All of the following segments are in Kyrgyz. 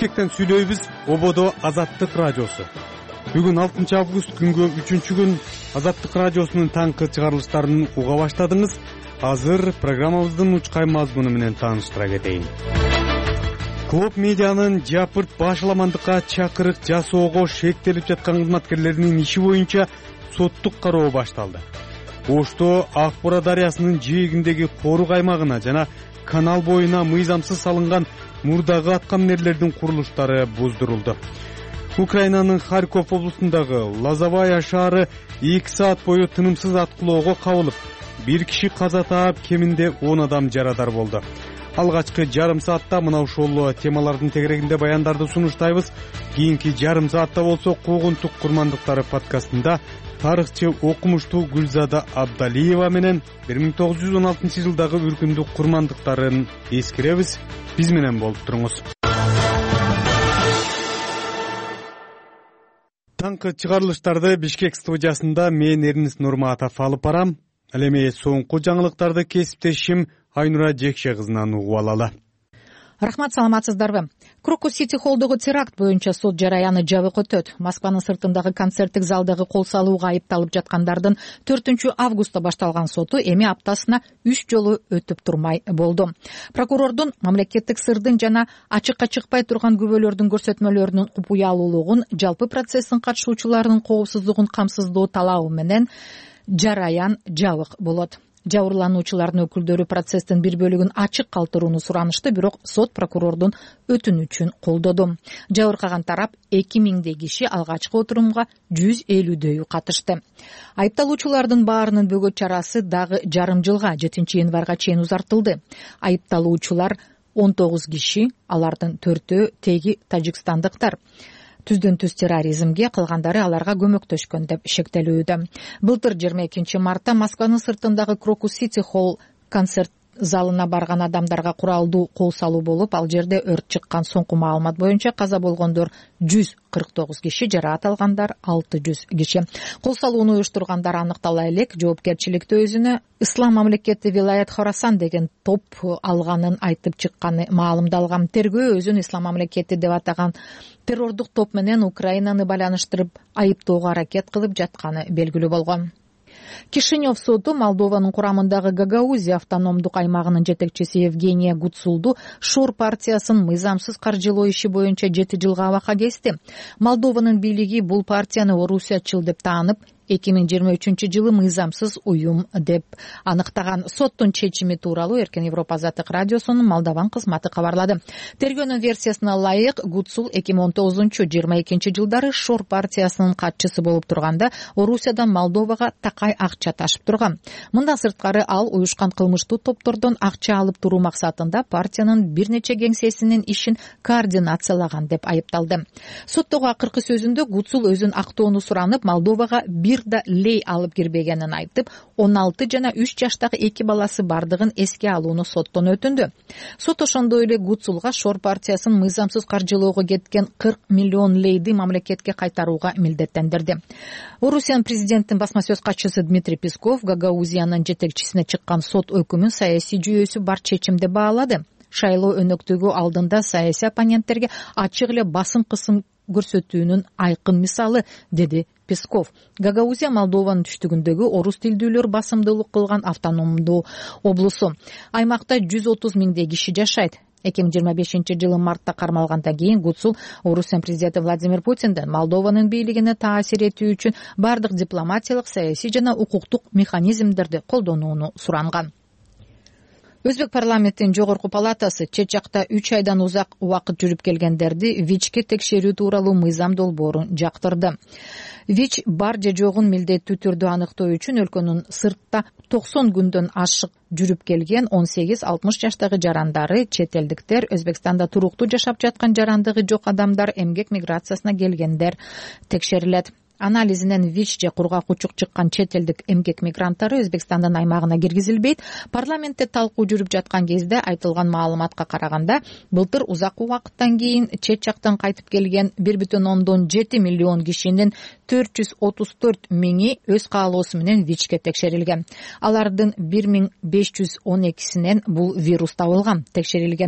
Бишкектен сүйлөйбүз. Ободо Азаттык радиосу. Бүгүн 6 август күнгө 3-күн Азаттык радиосунун таңкы чыгарылыштарын уга баштадыңыз. Азыр программабыздын учкай мазмуну менен тааныштыра кетейин. Клоп медианын жапырт башаламандыкка чакырык жасоого шектелип жаткан кызматкерлеринин иши боюнча соттук кароо башталды. Ошто Ак Бура дарыясынын жээгиндеги Корук аймагына жана канал боюна мыйзамсыз салынган мурдагы аткаминерлердин курулуштары буздурулду. Украинанын Харьков облусундагы Лозовая шаары 2 саат бою тынымсыз аткылоого кабылып, 1 киши каза таап, кеминде 10 адам жарадар болду. Алгачкы жарым саатта мына ушул темалардын тегерегинде баяндарды сунуштайбыз. Кийинки жарым саатта болсо Куугунтук курмандыктары подкастында тарыхчы окумуштуу Гүлзада Абдалиева менен 1916 жылдагы үркүндүк курмандыктарын эскеребиз. Биз менен болуп туруңуз. Таңкы чыгарылыштарды Бишкек студиясында мен Эрнис Нурматов алып барам. Ал эми соңку жаңылыктарды кесиптешим Айнура Жекше кызынан угуп алалы. Рахмат, саламатсыздарбы? Крокус Сити холдогу теракт боюнча сот жараяны жабык өтөт. Москванын сыртындагы концерттик залдагы кол салууга айыпталып жаткандардын 4 августта башталган соту эми аптасына 3 жолу өтүп турмай болду. Прокурордун мамлекеттик сырдын жана ачыкка чыкпай турган күбөлөрдүн көрсөтмөлөрүнүн купуялуулугун, жалпы процесстин катышуучуларынын коопсуздугун камсыздоо талабы менен жараян жабык болот. Жабырлануучулардын өкүлдөрү процесстин бир бөлүгүн ачык калтырууну суранышты, бирок сот прокурордун өтүнүчүн колдоду. Жабыркаган тарап 2000 киши, алгачкы отурумга 150 катышты. Айыпталуучулардын баарынын бөгөт чарасы дагы жарым жылга 7 январга чейин узартылды. Айыпталуучулар 19 киши, алардын 4-өө теги тажикстандыктар. Түздөн-түз терроризмге, калгандары аларга көмөктөшкөн деп шектелүүдө. Былтыр 22 мартта Москванын сыртындагы Крокус Сити холл концерт залына барган адамдарга куралдуу кол салуу болуп, ал жерде өрт чыккан. Соңку маалымат боюнча каза болгондор 149 киши, жараат алгандар 600 киши. Кол салууну уюштургандар аныктала элек, жоопкерчиликти өзүнө Ислам мамлекети Вилаят Хорасан деген топ алганын айтып чыкканы маалымдалган. Тергөө өзүн Ислам мамлекети деп атаган террордук топ менен Украинаны байланыштырып айыптоого аракет кылып жатканы белгилүү болгон. Кишинев соту Молдованын курамындагы Гагаузия автономдук аймагынын жетекчиси Евгения Гуцулду Шор партиясын мыйзамсыз каржылоо иши боюнча 7 жылга абакка кести. Молдованын бийлиги бул партияны орусиячыл деп таанып, 2023 жылы мыйзамсыз уюм деп аныктаган. Соттун чечими тууралуу Эркен Европа Азаттык радиосунун Молдован кызматы кабарлады. Тергөөнүн версиясына ылайык, Гуцул 2019-22 жылдары Шор партиясынын катчысы болуп турганда Орусиядан Молдовага такай акча ташып турган. Мындан сырткары ал уюшкан кылмыштуу топтордон акча алып туруу максатында партиянын бир нече кеңсесинин ишин координациялаган деп айыпталды. Соттогу акыркы сөзүндө Гуцул өзүн актоону суранып, Молдовага да лей алып кирбегенин айтып, 16 жана 3 жаштагы 2 баласы бардыгын эске алууну соттон өтүндү. Сот ошондой эле Гуцулга Шор партиясын мыйзамсыз каржылоого кеткен 40 миллион лейди мамлекетке кайтарууга милдеттендирди. Орусиянын президенттин басма сөз катчысы Дмитрий Песков Гагаузиянын жетекчисине чыккан сот өкүмүн саясий жүйөсү бар чечим деп баалады. Шайлоо өнөктүгү алдында саясий оппоненттерге ачык эле басым кысым көрсөтүүнүн айкын мисалы, деди Песков. Гагаузия Молдованын түштүгүндөгү орус тилдүүлөр басымдуулук кылган автономдуу облусу. Аймакта 130 миңдей киши жашайт. 2025 жылы мартта кармалгандан кийин Гуцул Орусиянын президенти Владимир Путинден Молдованын бийлигине таасир этүү үчүн бардык дипломатиялык, саясий жана укуктук механизмдерди колдонууну суранган. Өзбек парламентинин жогорку палатасы чет жакта 3 айдан узак убакыт жүрүп келгендерди ВИЧке текшерүү тууралуу мыйзам долбоорун жактырды. ВИЧ бар же жогун милдеттүү түрдө аныктоо үчүн өлкөнүн сыртта 90 күндөн ашык жүрүп келген 18-60 жаштагы жарандары, чет элдиктер, Өзбекстанда туруктуу жашап жаткан жарандыгы жок адамдар, эмгек миграциясына келгендер текшерилет. анализинен ВИЧ же кургак учук чыккан чет элдик эмгек мигранттары Өзбекстандын аймагына киргизилбейт. Парламентте талкуу жүрүп жаткан кезде айтылган маалыматка караганда, былтыр узак убакыттан кийин чет жактан кайтып келген 1,7 миллион кишинин 434 миңи өз каалоосу менен ВИЧке текшерилген. Алардын 1512синен бул вирус табылган. Текшерилген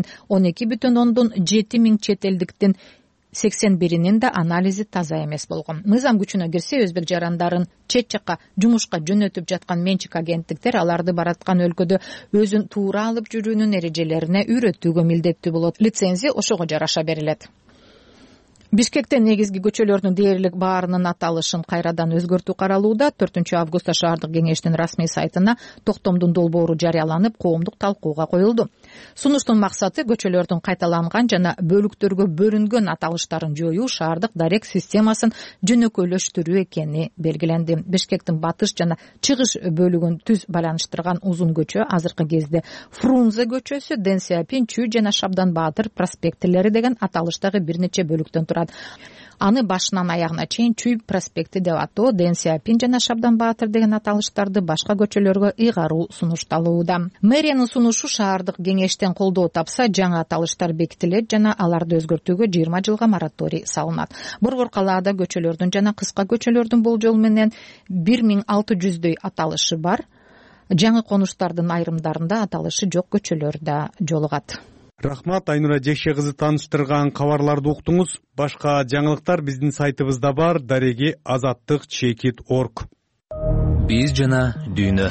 12,7 миң чет элдиктин 81-нин да анализи таза эмес болгон. Мыйзам күчүнө кирсе, өзбек жарандарын чет жакка жумушка жөнөтүп жаткан менчик агенттиктер аларды бараткан өлкөдө өзүн туура алып жүрүүнүн эрежелерине үйрөтүүгө милдеттүү болот. Лицензия ошого жараша берилет. Бишкекте негизги көчөлөрдүн дээрлик баарынын аталышын кайрадан өзгөртүү каралууда. 4-августта шаардык кеңештин расмий сайтына токтомдун долбоору жарыяланып, коомдук талкууга коюлду. Сунуштун максаты көчөлөрдүн кайталанган жана бөлүктөргө бөлүнгөн аталыштарын жоюу, шаардык дарек системасын жөнөкөйлөштүрүү экени белгиленди. Бишкектин батыш жана чыгыш бөлүгүн түз байланыштырган узун көчө азыркы кезде Фрунзе көчөсү, Дэн Сяопин, Чүй жана Шабдан Баатыр проспектилери деген аталыштагы бир нече бөлүктөн турат. Аны башынан аягына чейин Чүй проспекти деп атоо, Дэн Сяопин жана Шабдан Баатыр деген аталыштарды башка көчөлөргө ыйгаруу сунушталууда. Мэриянын сунушу шаардык кеңештен колдоо тапса, жаңы аталыштар бекитилет жана аларды өзгөртүүгө 20 жылга мораторий салынат. Борбор калаада көчөлөрдүн жана кыска көчөлөрдүн болжолу менен 1600дөй аталышы бар. Жаңы конуштардын айрымдарында аталышы жок көчөлөр да жолугат. Рахмат, Айнура Жекше кызы тааныштырган кабарларды уктуңуз. Башка жаңылыктар биздин сайтыбызда бар, дареги azattik.org. Биз жана дүйнө.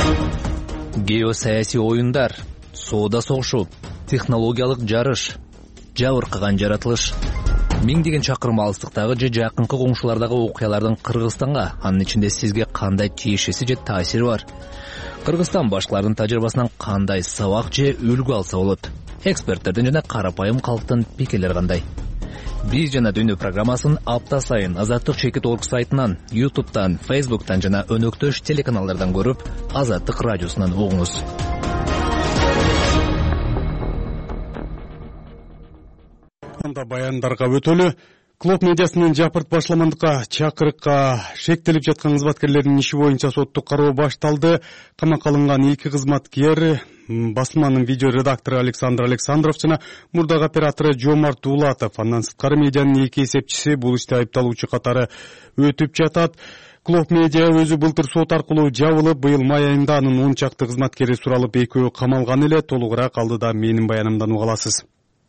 Геосаясий оюндар, соода согушу, технологиялык жарыш, жабыркаган жаратылыш. Миңдеген чакырым алыстыктагы же жакынкы коңшулардагы окуялардын Кыргызстанга, анын ичинде сизге кандай тиешеси же таасири бар? Кыргызстан башкалардын тажрыйбасынан кандай сабак же үлгү алса болот? Эксперттердин жана карапайым калктын пикирлери кандай? Биз жана дүйнө программасын апта сайын azattik.org сайтынан, YouTube'дан, Facebook'тан жана өнөктөш телеканалдардан көрүп, Азаттык радиосунан угуңуз. Анда баяндарга өтөлү. Клоп медиасынын жапырт башламандыкка чакырыкка шектелип жаткан кызматкерлердин иши боюнча соттук кароо башталды. Камакка алынган 2 кызматкер басманын видео редактору Александр Александров жана мурдагы оператору Жомарт Дулатов, андан сырткары медианын 2 эсепчиси бул иште айыпталуучу катары өтүп жатат. Клоп медиа өзү былтыр сот аркылуу жабылып, быйыл май айында анын 10 чакты кызматкери суралып, экөө камалган эле. Толугураак алдыда менин баянымдан уга аласыз.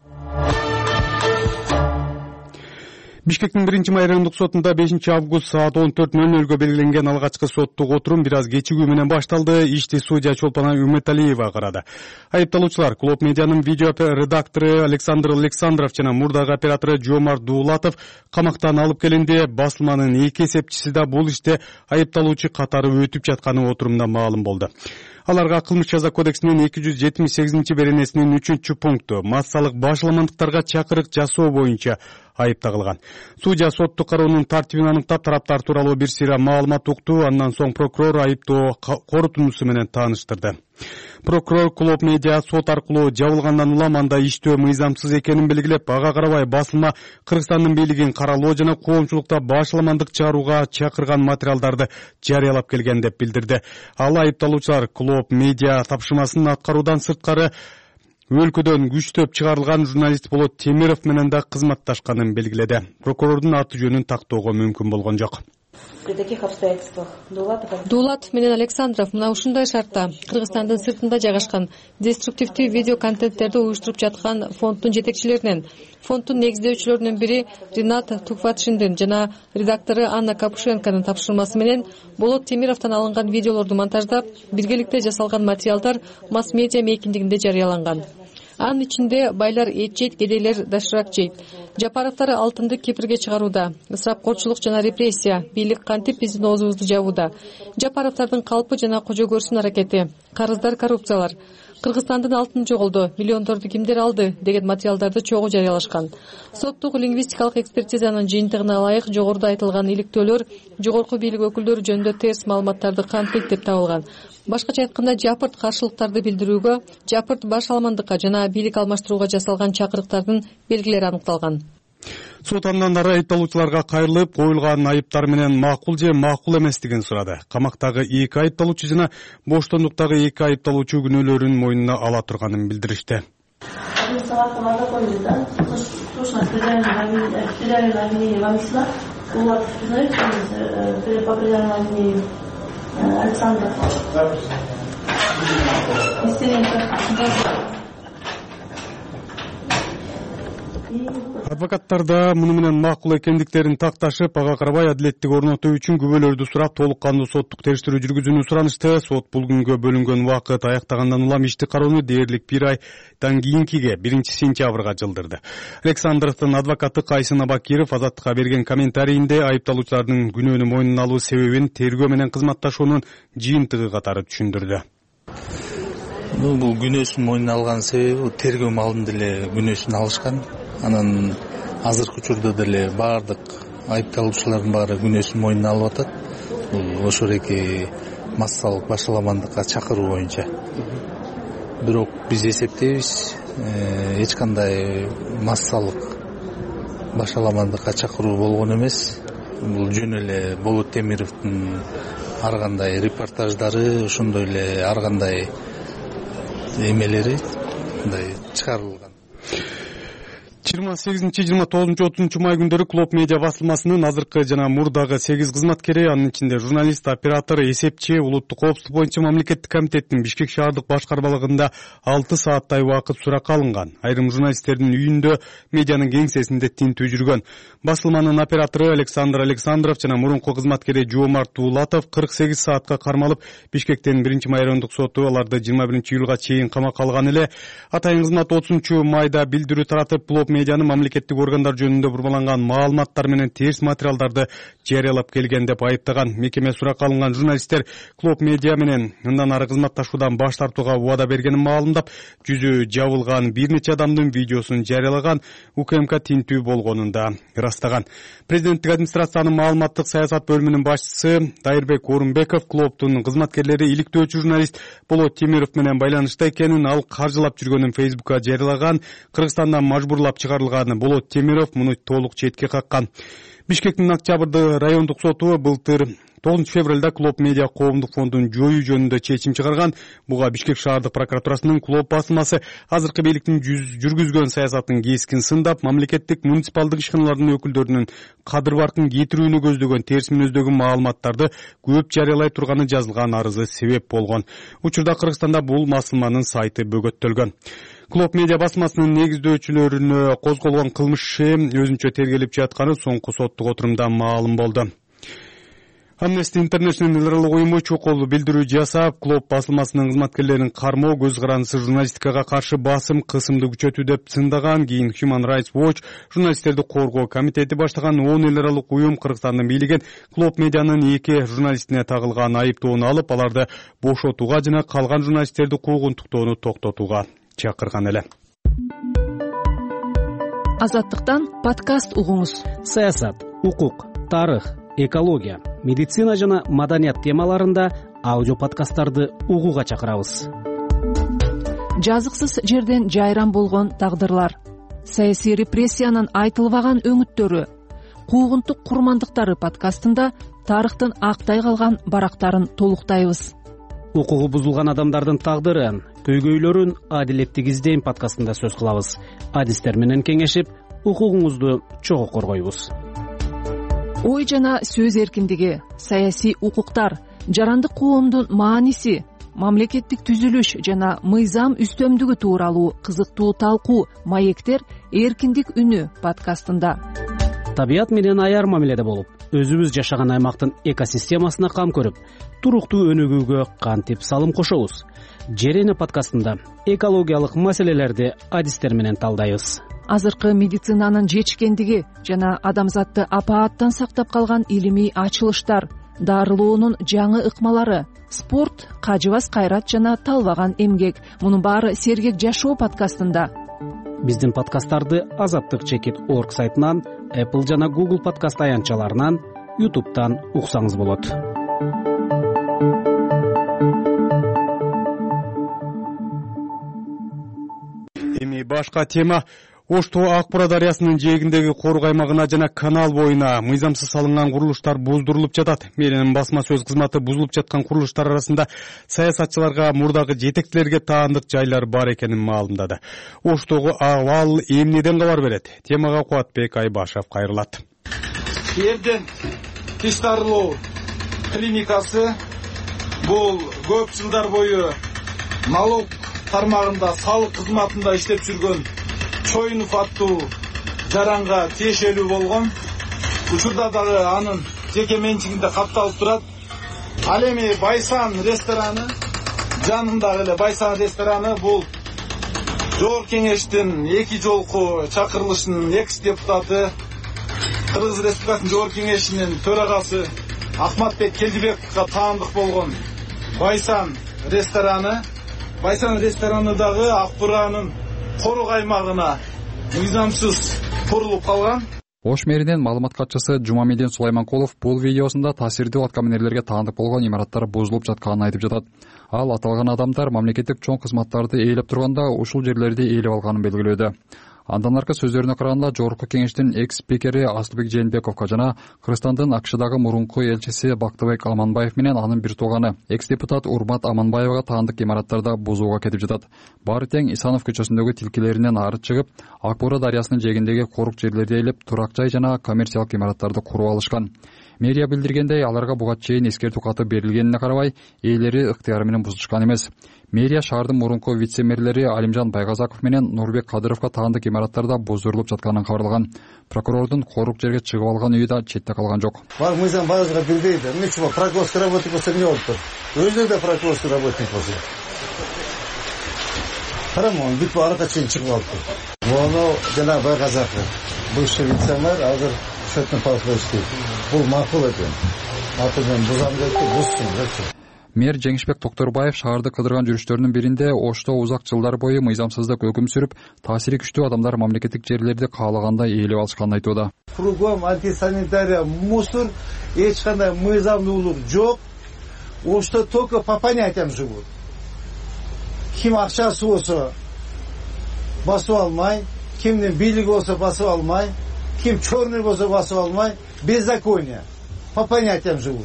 Бишкектин 1-май райондук сотунда 5-август саат 14:00 белгиленген алгачкы соттук отурум бир аз кечигүү менен башталды. Ишти судья Чолпан Үмөталиева карады. Айыпталуучулар Клоп медианын видео редактору Александр Александров жана мурдагы оператору Жомарт Дулатов камактан алып келинди. Басылманын 2 эсепчиси да бул иште айыпталуучу катары өтүп жатканы отурумда маалым болду. Аларга кылмыш жаза кодексинин 278-беренесинин 3-пункту массалык башаламандыктарга чакырык жасоо боюнча айып тагылган. Судья соттук кароонун тартибин аныктап, тараптар тууралуу бир сыйра маалымат укту. Андан соң прокурор айыптоо корутундусу менен тааныштырды. Прокурор Клоп медиа сот аркылуу жабылгандан улам анда иштөө мыйзамсыз экенин белгилеп, ага карабай басылма Кыргызстандын бийлигин каралоо жана коомчулукта башаламандык чыгарууга чакырган материалдарды жарыялап келген деп билдирди. Ал айыпталуучулар Клоп медиа тапшырмасын аткаруудан сырткары өлкөдөн күчтөп чыгарылган журналист Болот Темиров менен да кызматташканын белгиледи. Прокурордун аты жөнүн тактоого мүмкүн болгон жок. При таких обстоятельствах Дулатов менен Александров мына ушундай шартта Кыргызстандын сыртында жайгашкан деструктивдүү видео контенттерди уюштуруп жаткан фонддун жетекчилеринен, фонддун негиздөөчүлөрүнүн бири Ринат Тухватшиндин жана редактору Анна Капушенконун тапшырмасы менен Болот Темировдон алынган видеолорду монтаждап, биргеликте жасалган материалдар масс-медиа мейкиндигинде жарыяланган. Анын ичинде байлар эт жейт, кедейлер доширак жейт. Жапаровдор алтынды кепирге чыгарууда, ысырапкорчулук жана репрессия, бийлик кантип биздин оозубузду жабууда. Жапаровдордун калпы жана кожо көрсүн аракети, карыздар, коррупциялар. Кыргызстандын алтыны жоголду, миллиондорду кимдер алды деген материалдарды чогуу жарыялашкан. Соттук лингвистикалык экспертизанын жыйынтыгына ылайык жогоруда айтылган иликтөөлөр жогорку бийлик өкүлдөрү жөнүндө терс маалыматтарды камтыйт деп табылган. Башкача айтканда, жапырт каршылыктарды билдирүүгө, жапырт башаламандыкка жана бийлик алмаштырууга жасалган чакырыктардын белгилери аныкталган. сот андан ары айыпталуучуларга кайрылып, коюлган айыптар менен макул же макул эместигин сурады. Камактагы 2 айыпталуучу жана боштондуктагы 2 айыпталуучу күнөөлөрүн мойнуна ала турганын билдиришти. Адвокаттар да муну менен макул экендиктерин такташып, ага карабай адилеттик орнотуу үчүн күбөлөрдү сурап, толук кандуу соттук териштирүү жүргүзүүнү суранышты. Сот бул күнгө бөлүнгөн убакыт аяктагандан улам ишти кароону дээрлик 1 айдан кийинкиге 1 сентябрга жылдырды. Александровдун адвокаты Кайсын Абакиров Азаттыкка берген комментарийинде айыпталуучулардын күнөөнү мойнуна алуу себебин тергөө менен кызматташуунун жыйынтыгы катары түшүндүрдү. Бул күнөөсүн мойнуна алган себеби тергөө маалында эле күнөөсүн алышкан. Анан азыркы учурда деле баардык айыпталуучулардын баары күнөөсүн мойнуна алып атат. Бул ошол эки массалык башаламандыкка чакыруу боюнча. Бирок биз эсептейбиз, эч кандай массалык башаламандыкка чакыруу болгон эмес. Бул жөн эле Болот Темировдун ар кандай репортаждары, ошондой эле ар кандай эмелери мындай чыгарылган. 28-29-30 май күндөрү Клоп Медиа басылмасынын азыркы жана мурдагы 8 кызматкери, анын ичинде журналист, оператор, эсепчи, улуттук коопсуздук боюнча мамлекеттик комитеттин Бишкек шаардык башкармалыгында 6 сааттай убакыт суракка алынган. Айрым журналисттердин үйүндө, медианын кеңсесинде тинтүү жүргөн. Басылманын оператору Александр Александров жана мурунку кызматкери Жоомарт Дуулатов 48 саатка кармалып, Бишкектен 1-май райондук соту аларды 21-июлга чейин камакка алган эле. Атайын кызмат 30-майда билдирүү таратып, Клоп Медианы мамлекеттик органдар жөнүндө бурмаланган маалыматтар менен терс материалдарды жарыялап келген деп айыптаган. Мекеме суракка алынган журналисттер Клоп Медиа менен мындан ары кызматташуудан баш тартууга убада бергенин маалымдап, жүзү жабылган бир нече адамдын видеосун жарыялаган, УКМК тинтүү болгонун да ырастаган. Президенттик администрациянын маалыматтык саясат бөлүмүнүн башчысы Дайырбек Орунбеков Клоптун кызматкерлери иликтөөчү журналист Болот Темиров менен байланышта экенин, ал каржылап жүргөнүн Фейсбукка жарыялаган. Кыргызстандан мажбурлап чыгарылган Болот Темиров муну толук четке каккан. Бишкектин Октябрды райондук соту былтыр 9 февралда Клоп Медиа коомдук фондун жоюу жөнүндө чечим чыгарган. Буга Бишкек шаардык прокуратурасынын Клоп басылмасы азыркы бийликтин жүргүзгөн саясатын кескин сындап, мамлекеттик муниципалдык ишканалардын өкүлдөрүнүн кадыр баркын кетирүүнү көздөгөн терс мүнөздөгү маалыматтарды көп жарыялай турганы жазылган арызы себеп болгон. Учурда Кыргызстанда бул басылманын сайты бөгөттөлгөн. Клоп Медиа басмасынын негиздөөчүлөрүнө козголгон кылмыш иши өзүнчө тергелип жатканы соңку соттук отурумда маалым болду. Amnesty International эл аралык уюму чокол билдирүү жасап, Клоп басылмасынын кызматкерлерин кармоо, көз карандысыз журналистикага каршы басым, кысымды күчөтүү деп сындаган. Кийин Human Rights Watch журналисттерди коргоо комитети баштаган 10 эл аралык уюм Кыргызстандын бийлиген Клоп Медианын 2 журналистине тагылган айыптоону алып, аларды бошотууга жана калган журналисттерди куугунтуктоону токтотууга чакырган эле. Азаттыктан подкаст угуңуз. Саясат, укук, тарых, экология, медицина жана маданият темаларында аудио подкасттарды угууга чакырабыз. Жазыксыз жерден жайран болгон тагдырлар, саясий репрессиянын айтылбаган өңүттөрү, куугунтук курмандыктары подкастында тарыхтын актай калган барактарын толуктайбыз. Укугу бузулган адамдардын тагдыры, көйгөйлөрүн адилеттик издейм подкастында сөз кылабыз. Адистер менен кеңешип, укугуңузду чогуу коргойбуз. Ой жана сөз эркиндиги, саясий укуктар, жарандык коомдун мааниси, мамлекеттик түзүлүш жана мыйзам үстөмдүгү тууралуу кызыктуу талкуу маектер эркиндик үнү подкастында. Табият менен аяр мамиледе болуп, өзүбүз жашаган аймактын экосистемасына кам көрүп, туруктуу өнүгүүгө кантип салым кошобуз. Жерене подкастында экологиялык маселелерди адистер менен талдайбыз. Азыркы медицинанын жетишкендиги жана адамзатты апааттан сактап калган илимий ачылыштар, дарылоонун жаңы ыкмалары, спорт, кажыбас кайрат жана талбаган эмгек. Мунун баары Сергек жашоо подкастында. Биздин подкасттарды azattik.org сайтынан, Apple жана Google подкаст аянтчаларынан, YouTube'тан уксаңыз болот. Эми башка тема. Ош тоо Ак Бура дарыясынын жээгиндеги корук аймагына жана канал боюна мыйзамсыз салынган курулуштар боздурулуп жатат. Мэриянын басма сөз кызматы бузулуп жаткан курулуштар арасында саясатчыларга, мурдагы жетекчилерге таандык жайлар бар экенин маалымдады. Оштогу абал эмнеден кабар берет? Темага Кубатбек Айбашев кайрылат. Эрден тыштарылуу клиникасы бул көп жылдар бою налог тармагында салык кызматында иштеп жүргөн Чоюнов аттуу жаранга тиешелүү болгон. Учурда дагы анын жеке менчигинде катталып турат. Ал эми Байсан рестораны, жанындагы эле Байсан рестораны бул Жогорку Кеңештин 2 жолку чакырылышынын экс-депутаты, Кыргыз Республикасынын Жогорку Кеңешинин төрагасы Ахматбек Келдибековго таандык болгон Байсан рестораны. Байсан рестораны дагы Ак Буранын корук аймагына мыйзамсыз курулуп калган. Ош мэринин маалымат катчысы Жумамедин Сулайманкулов бул видеосунда таасирдүү аткаминерлерге таандык болгон имараттар бузулуп жатканын айтып жатат. Ал аталган адамдар мамлекеттик чоң кызматтарды ээлеп турганда ушул жерлерди ээлеп алганын белгилөөдө. Андан аркы сөздөрүнө караганда Жогорку Кеңештин экс-спикери Асылбек Жээнбековго жана Кыргызстандын АКШдагы мурунку элчиси Бактыбек Аманбаев менен анын бир тууганы экс-депутат Урмат Аманбаевга таандык имараттарда бузууга кетип жатат. Баары тең Исанов көчөсүндөгү тилкелеринен ары чыгып, Ак Бура дарыясынын жээгиндеги корук жерлерди ээлеп, турак жай жана коммерциялык имараттарды куруп алышкан. Мэрия билдиргендей, аларга буга чейин эскертүү каты берилгенине карабай, ээлери ыктыяры менен бузушкан эмес. Мэрия шаардын мурунку вице-мэрлери Алимжан Байгазаков менен Нурбек Кадыровго таандык имараттарда боздурулуп жатканын кабарлаган. Прокурордун корук жерге чыгып алган үйү да четте калган жок. Бар мыйзам базага билбейди. Эмне үчүн прокурорский работник болсо эмне болуп тур? Өзү да прокурорский работник болсо. Карамон, бүт арада чейин чыгып алыптыр. Мону жана Байгазаков, бывший вице-мэр, азыр счетный палата иштейт. Бул макул экен. Атымен бузам депти, бузсун. Мэр Жеңишбек Токторбаев шаарды кыдырган жүрүштөрүнүн биринде Ошто узак жылдар бою мыйзамсыздык өкүм сүрүп, таасири күчтүү адамдар мамлекеттик жерлерди каалагандай ээлеп алышканын айтууда. Кругом антисанитария, мусор, эч кандай мыйзамдуулук жок. Ошто только по понятиям живут. Ким акчасы болсо басып алмай, кимдин бийлиги болсо басып алмай, ким черный болсо басып алмай, беззаконие. По понятиям живут.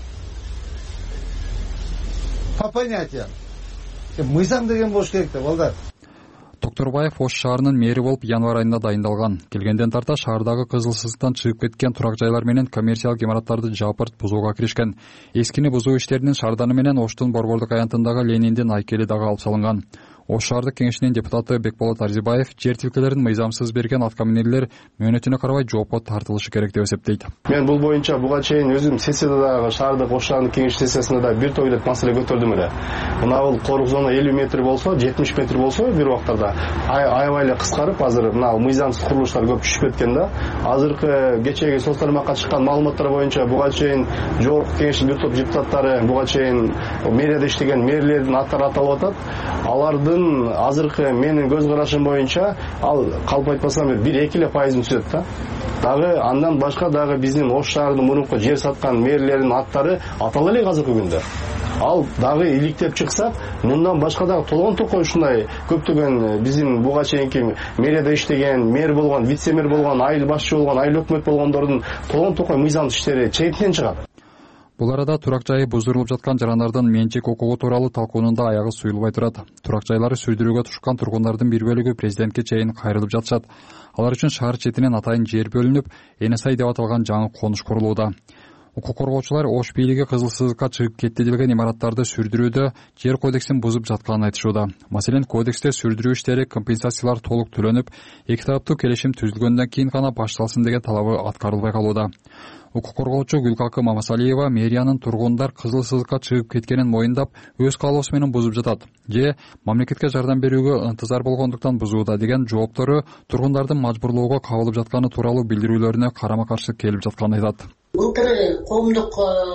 По понятиям. Мыйзам деген болуш керек да, балдар. Токторбаев Ош шаарынын мэри болуп январь айында дайындалган. Келгенден тарта шаардагы кызылсыздыктан чыгып кеткен турак жайлар менен коммерциялык имараттарды жапырт бузууга киришкен. Эскини бузуу иштеринин шаарданы менен Оштун борбордук аянтындагы Лениндин айкели дагы алып салынган. Ош шаардык кеңешинин депутаты Бекболот Арзибаев жер тилкелерин мыйзамсыз берген аткаминерлер мөөнөтүнө карабай жоопко тартылышы керек деп эсептейт. Мен бул боюнча буга чейин өзүм сессияда дагы шаардык Ош шаарынын кеңеш сессиясында да бир топ эле маселе көтөрдүм эле. Мына бул корук зона 50 метр болсо, 70 метр болсо бир убактарда аябай эле кыскарып, азыр мына мыйзамсыз курулуштар көп түшүп кеткен да. Азыркы кечеги соц тармакка чыккан маалыматтар боюнча буга чейин Жогорку Кеңештин бир топ депутаттары, буга чейин мэрияда иштеген мэрлердин аттары аталып атат. Алардын азыркы менин көз карашым боюнча ал калп айтпасам 1-2% түшөт да. Дагы андан башка дагы биздин Ош шаарынын мурунку жер саткан мэрлердин аттары атала элек азыркы күндө. Ал дагы иликтеп чыксак, мындан башка дагы толгон токой ушундай көптөгөн биздин буга чейинки мэрияда иштеген, мэр болгон, вице-мэр болгон, айыл башчы болгон, айыл өкмөт болгондордун толгон токой мыйзамсыз иштери чегиттен чыгат. Бул арада турак жайы буздурулуп жаткан жарандардын менчик укугу тууралуу талкуунун да аягы суюлбай турат. Турак жайлары сүрдүрүүгө тушкан тургундардын бир бөлүгү президентке чейин кайрылып жатышат. Алар үчүн шаар четинен атайын жер бөлүнүп, Энесай деп аталган жаңы конуш курулууда. Укук коргоочулар Ош бийлиги кызылсыздыкка чыгып кетти деген имараттарды сүрдүрүүдө жер кодексин бузуп жатканын айтышууда. Маселен, кодексте сүрдүрүү иштери компенсациялар толук төлөнүп, эки тараптуу келишим түзүлгөндөн кийин гана башталсын деген талабы аткарылбай калууда. Укук коргоочу Гүлкакы Мамасалиева мэриянын тургундар кызылсыздыкка чыгып кеткенин моюндап, өз каалоосу менен бузуп жатат. Же мамлекетке жардам берүүгө ынтызар болгондуктан бузууда деген жооптору тургундардын мажбурлоого кабылып жатканы тууралуу билдирүүлөрүнө карама-каршы келип жатканын айтат. Былтыр коомдук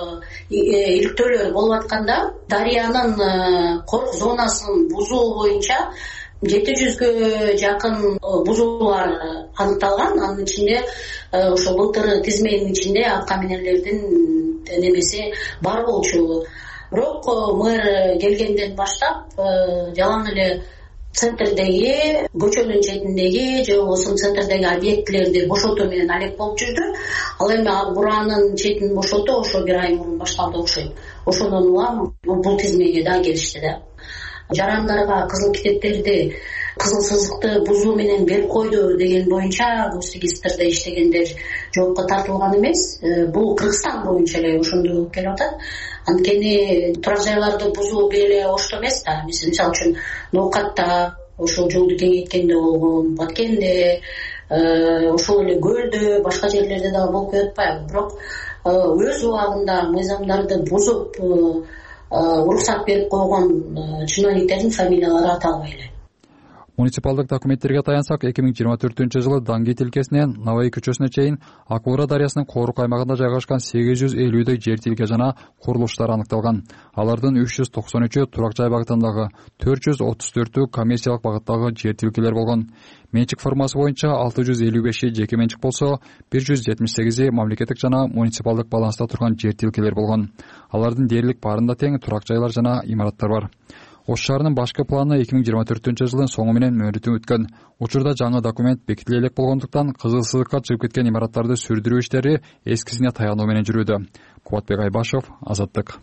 иликтөөлөр болуп атканда дарыянын корук зонасын бузуу боюнча 700гө жакын бузуулар аныкталган. Анын ичинде ошол былтыр тизменин ичинде аткаминерлердин немеси бар болчу. Бирок мэр келгенден баштап жалаң эле центрдеги, көчөнүн четиндеги же болбосо центрдеги объектилерди бошотуу менен алек болуп жүрдү. Ал эми Ак буранын четин бошотуу ошо бир ай мурун башталды окшойт. Ошондон улам бул тизмеге да келишти да. Жарандарга кызыл китептерди кызыл сызыкты бузуу менен берип койду деген боюнча гос регистрде иштегендер жоопко тартылган эмес. Бул Кыргызстан боюнча эле ошондой болуп келип атат. Анткени турак жайларды бузуу бир эле ошто эмес да. Мисалы үчүн Ноокатта, ошол жолду кеңейткенде болгон, Баткенде, ошол эле Көлдө, башка жерлерде дагы болуп коюп атпайбы. Бирок өз убагында мыйзамдарды бузуп уруксат берип койгон чиновниктердин фамилиялары аталбай эле. Муниципалдык документтерге таянсак, 2024-жылы Даңги тилкесинен Навай көчөсүнө чейин Ак Бура дарыясынын Коорук аймагында жайгашкан 850 жер тилке жана курулуштар аныкталган. Алардын 393-ү турак жай багытындагы, 434-ү коммерциялык багыттагы жер тилкелер болгон. Менчик формасы боюнча 655 жеке менчик болсо, 178 мамлекеттик жана муниципалдык баланста турган жер тилкелер болгон. Алардын дээрлик баарында тең турак жайлар жана имараттар бар. Ош шаарынын башкы планы 2024-жылдын соңу менен мөөнөтү өткөн. Учурда жаңы документ бекитиле элек болгондуктан кызыл сызыкка чыгып кеткен имараттарды сүрдүрүү иштери эскисине таянуу менен жүрүүдө. Кубатбек Айбашев, Азаттык.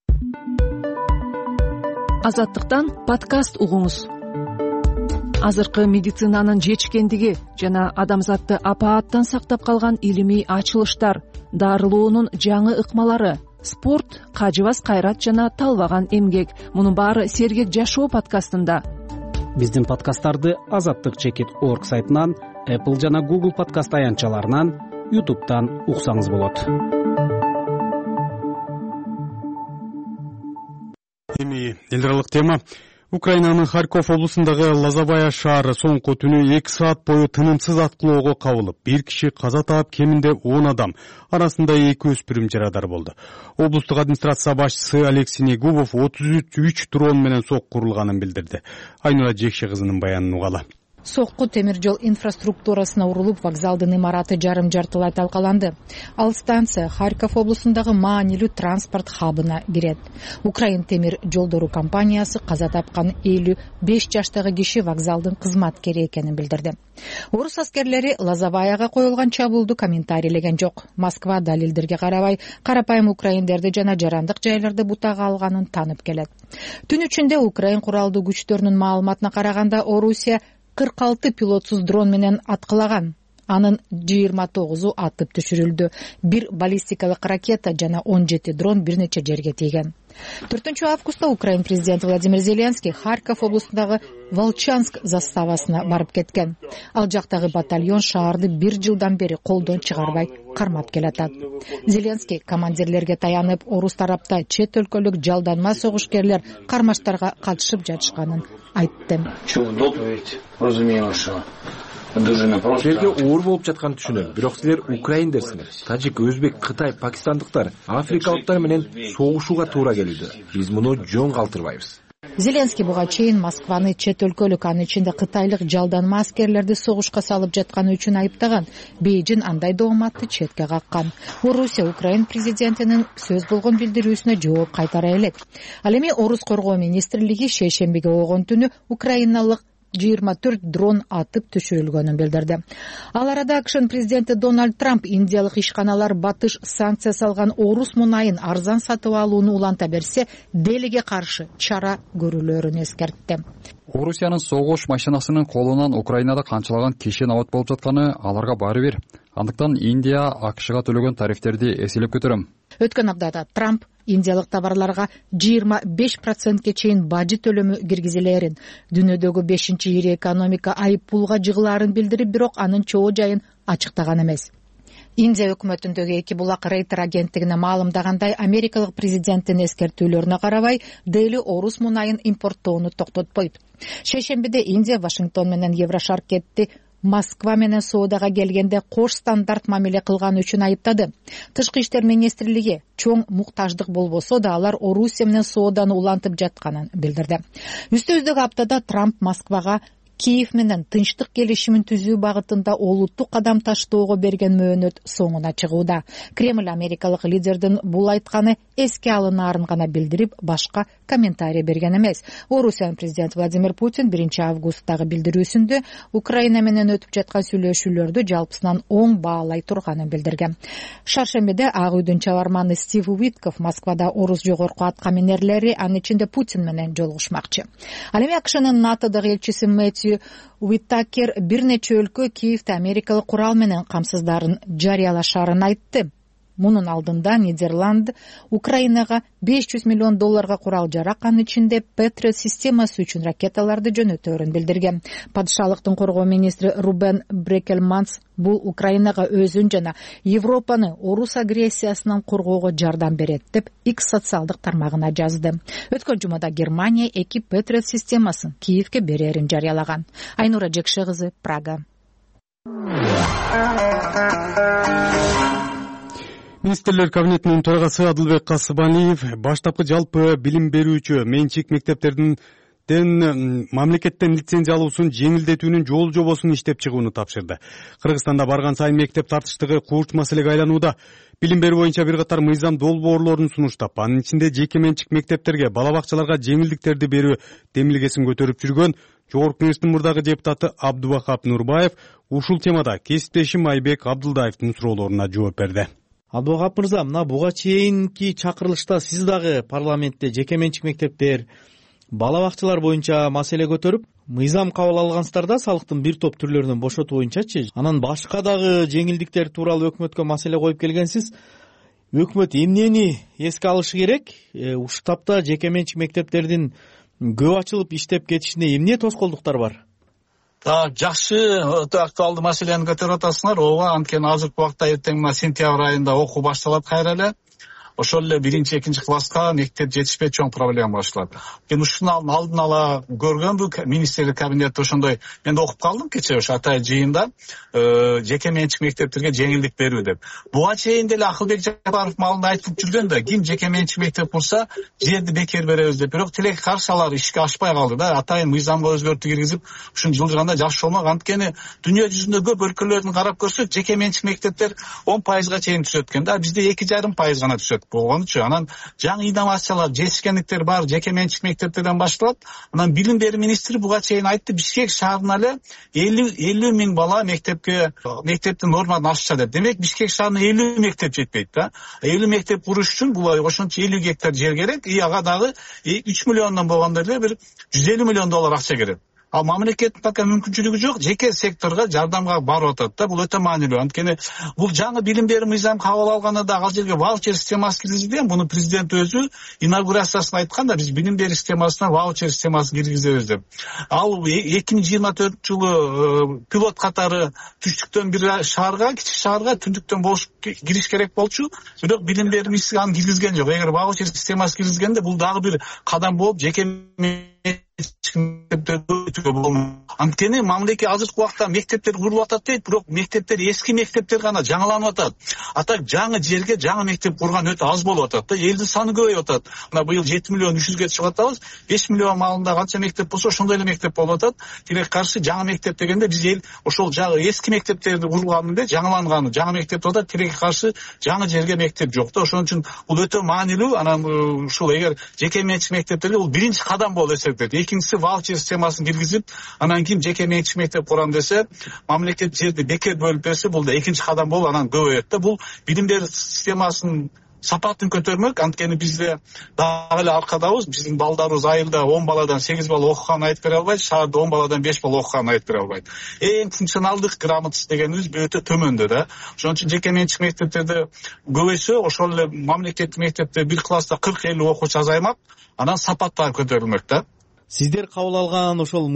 Азаттыктан подкаст угуңуз. Азыркы медицинанын жетишкендиги жана адамзатты апааттан сактап калган илимий ачылыштар, дарылоонун жаңы ыкмалары, спорт, кажыбас кайрат жана талбаган эмгек. Мунун баары Сергек жашоо подкастында. Биздин подкасттарды azattik.org сайтынан, Apple жана Google подкаст аянтчаларынан, YouTube'дан уксаңыз болот. Эми элдиралык тема. Украинанын Харьков облусундагы Лозовая шаары соңку түнү 2 саат бою тынымсыз аткылоого кабылып, 1 киши каза таап, кеминде 10 адам, арасында 2 өспүрүм жарадар болду. Облустук администрация башчысы Алексей Негубов 33 дрон менен соккурулганын билдирди. Айнура Жекше кызынын баянын угалы. Сокку темир жол инфраструктурасына урулуп, вокзалдын имараты жарым-жартылай талкаланды. Ал станция Харьков облусундагы маанилүү транспорт хабына кирет. Украин темир жолдору компаниясы каза тапкан 55 жаштагы киши вокзалдын кызматкери экенин билдирди. Орус аскерлери Лозоваяга коюлган чабуулду комментарийлеген жок. Москва далилдерге карабай, карапайым украиндерди жана жарандык жайларды бутага алганын танып келет. Түн ичинде Украин куралдуу күчтөрүнүн маалыматына караганда, Орусия 46 пилотсуз дрон менен аткылаган. Анын 29-у атып түшүрүлдү. 1 баллистикалык ракета жана 17 дрон бир нече жерге тийген. 4-августта Украин президенти Владимир Зеленский Харьков облусундагы Волчанск заставасына барып кеткен. Ал жактагы батальон шаарды 1 жылдан бери колдон чыгарбай кармап келатат. Зеленский командирлерге таянып, орус тарапта чет өлкөлүк жалданма согушкерлер кармаштарга катышып жатышканын айтты. Жерге оор болуп жатканын түшүнөм. Бирок силер украиндерсиңер. Тажик, өзбек, Кытай, пакистандыктар, африкалыктар менен согушууга туура келүүдө. Биз муну жөн калтырбайбыз. Зеленский буга чейин Москваны чет өлкөлүк, анын ичинде кытайлык жалданма аскерлерди согушка салып жатканы үчүн айыптаган. Бейжин андай дооматты четке каккан. Орусия Украин президентинин сөз болгон билдирүүсүнө жооп кайтара элек. Ал эми Орус коргоо министрлиги шейшембиге болгон түнү украиналык 24 дрон атып түшүрүлгөнүн билдирди. Ал арада АКШнын президенти Дональд Трамп индиялык ишканалар батыш санкция салган орус мунайын арзан сатып алууну уланта берсе, делиге каршы чара көрүлөрүн эскертти. Орусиянын согуш машинасынын колунан Украинада канчалаган киши набат болуп жатканы аларга баары бир. Андыктан Индия АКШга төлөгөн тарифтерди эселеп көтөрөм. Өткөн аптада Трамп индиялык товарларга 25%ке чейин бажы төлөмү киргизилерин, дүйнөдөгү 5-чи ири экономика айыппулга жыгылаарын билдирип, бирок анын чоо жайын ачыктаган эмес. Индия өкмөтүндөгү Эки булак Рейтер агенттигине маалымдагандай, америкалык президенттин эскертүүлөрүнө карабай, Дели орус мунайын импорттоону токтотпойт. Шейшембиде Индия Вашингтон менен Еврошаркетти Москва менен соодага келгенде кош стандарт мамиле кылганы үчүн айыптады. Тышкы иштер министрлиги чоң муктаждык болбосо да алар Орусия менен сооданы улантып жатканын билдирди. Үстүбүздөгү аптада Трамп Москвага Киев менен тынчтык келишимин түзүү багытында олуттуу кадам таштоого берген мөөнөт соңуна чыгууда. Кремль америкалык лидердин бул айтканы эске алынаарын гана билдирип, башка комментарий берген эмес. Орусиянын президенти Владимир Путин 1-августтагы билдирүүсүндө Украина менен өтүп жаткан сүйлөшүүлөрдү жалпысынан оң баалай турганын билдирген. Шаршембиде Ак үйдүн чабарманы Стив Уитков Москвада орус жогорку аткаминерлери, анын ичинде Путин менен жолугушмакчы. Ал эми АКШнын НАТОдогу элчиси Мэтью Уиттакер бир нече өлкө Киевде америкалык курал менен камсыздарын жарыялашарын айтты. Мунун алдында Нидерланд Украинага $500 миллион курал жарак, анын ичинде Патриот системасы үчүн ракеталарды жөнөтөөрүн билдирген. Падышалыктын коргоо министри Рубен Брекельманс бул Украинага өзүн жана Европаны орус агрессиясынан коргоого жардам берет деп X социалдык тармагына жазды. Өткөн жумада Германия 2 Патриот системасын Киевге берерин жарыялаган. Айнура Жекше кызы, Прага. Министрлер кабинетинин төрагасы Адылбек Касыбалиев баштапкы жалпы билим берүүчү менчик мектептердин мамлекеттен лицензия алуусун жеңилдетүүнүн жол жобосун иштеп чыгууну тапшырды. Кыргызстанда барган сайын мектеп тартыштыгы курч маселеге айланууда. Билим берүү боюнча бир катар мыйзам долбоорлорун сунуштап, анын ичинде жеке менчик мектептерге, бала бакчаларга жеңилдиктерди берүү демилгесин көтөрүп жүргөн Жогорку Кеңештин мурдагы депутаты Абдубахап Нурбаев ушул темада кесиптешим Айбек Абдылдаевдин суроолоруна жооп берди. Абдубахап мырза, мына буга чейинки чакырылышта сиз дагы парламентте жеке менчик мектептер, бала бакчалар боюнча маселе көтөрүп, мыйзам кабыл алгансыздар да салыктын бир топ түрлөрүнөн бошотуу боюнчачы. Анан башка дагы жеңилдиктер тууралуу өкмөткө маселе коюп келгенсиз. Өкмөт эмнени эске алышы керек? Ушул тапта жеке менчик мектептердин көп ачылып иштеп кетишине эмне тоскоолдуктар бар? Жакшы, өтө актуалдуу маселени көтөрүп атасыңар. Ооба, анткени азыркы убакта эртең сентябрь айында окуу башталат кайра эле. Ошол эле 1-экинчи класска мектеп жетишпей чоң проблема башталат. Мен ушунун алдын ала көргөнбү, министрлик кабинети ошондой, мен да окуп калдым кечээ ошо атайын жыйында, жеке менчик мектептерге жеңилдик берүү деп. Буга чейин деле Акылбек Жапаров маалында айтып жүргөн да, ким жеке менчик мектеп курса, жерди бекер беребиз деп. Бирок тилекке каршы алар ишке ашпай калды да. Атайын мыйзамга өзгөртүү киргизип, ушун жылжырганда жакшы болмок. Анткени дүйнө жүзүндө көп өлкөлөрдүн карап көрсөк, жеке менчик мектептер 10% чейин түшөт экен да. Бизде 2,5% гана түшөт. Болгонучу анан жаңы инновациялар, жетишкендиктер бар жеке менчик мектептерден башталат. Анан билим берүү министри буга чейин айтты, Бишкек шаарына эле 50 миң бала мектептин нормадан ашча деп. Демек Бишкек шаарына 50 мектеп жетпейт да. 50 мектеп куруш үчүн бул ошончо 50 гектар жер керек. Ага дагы 3 миллиондон болгондо эле бир $150 миллион акча керек. Ал мамлекеттин пока мүмкүнчүлүгү жок, жеке секторго жардамга барып атат да. Бул өтө маанилүү. Анткени бул жаңы билим берүү мыйзам кабыл алганда да ал жерге ваучер системасы киргизилген. Буну президент өзү инаугурациясында айткан да, биз билим берүү системасына ваучер системасын киргизебиз деп. Ал 2024-жылы пилот катары түштүктөн бир шаарга, кичи шаарга түндүктөн кириш керек болчу. Бирок билим берүү министри аны киргизген жок. Эгер ваучер системасы киргизгенде бул дагы бир кадам болуп жеке анткени мамлекет азыркы убакта мектептер курулуп атат дейт, бирок мектептер эски мектептер гана жаңыланып атат. Атак жаңы жерге жаңы мектеп курган өтө аз болуп атат да, элдин саны көбөйүп атат. Мына быйыл 7 миллион 300ге чыгып атабыз. 5 миллион маалында канча мектеп болсо ошондой эле мектеп болуп атат. Тилекке каршы жаңы мектеп дегенде биз эл ошол жаңы эски мектептерди курганын эле жаңыланганы, жаңы мектеп атат, тилекке каршы жаңы жерге мектеп жок да. Ошон үчүн бул өтө маанилүү. Анан ушул эгер жеке менчик мектептерге бул биринчи кадам болуп эсептелет. Экинчиси ваучер системасын киргизип, анан ким жеке менчик мектеп курам десе, мамлекет жерди бекер бөлүп берсе, бул да экинчи кадам болуп анан көбөйөт да. Бул билим берүү системасынын сапатын көтөрмөк. Анткени бизде дагы эле аркадабыз. Биздин балдарыбыз айылда 10 баладан 8 бала окуганын айтып бере албайт, шаарда 10 баладан 5 бала окуганын айтып бере албайт. Эң функционалдык грамотность дегенибиз өтө төмөндө да. Ошон үчүн жеке менчик мектептерде көбөйсө, ошол эле мамлекеттик мектепте бир класста 40-50 окуучу азаймак, анан сапат дагы көтөрүлмөк да. Сиздер кабыл алган ошол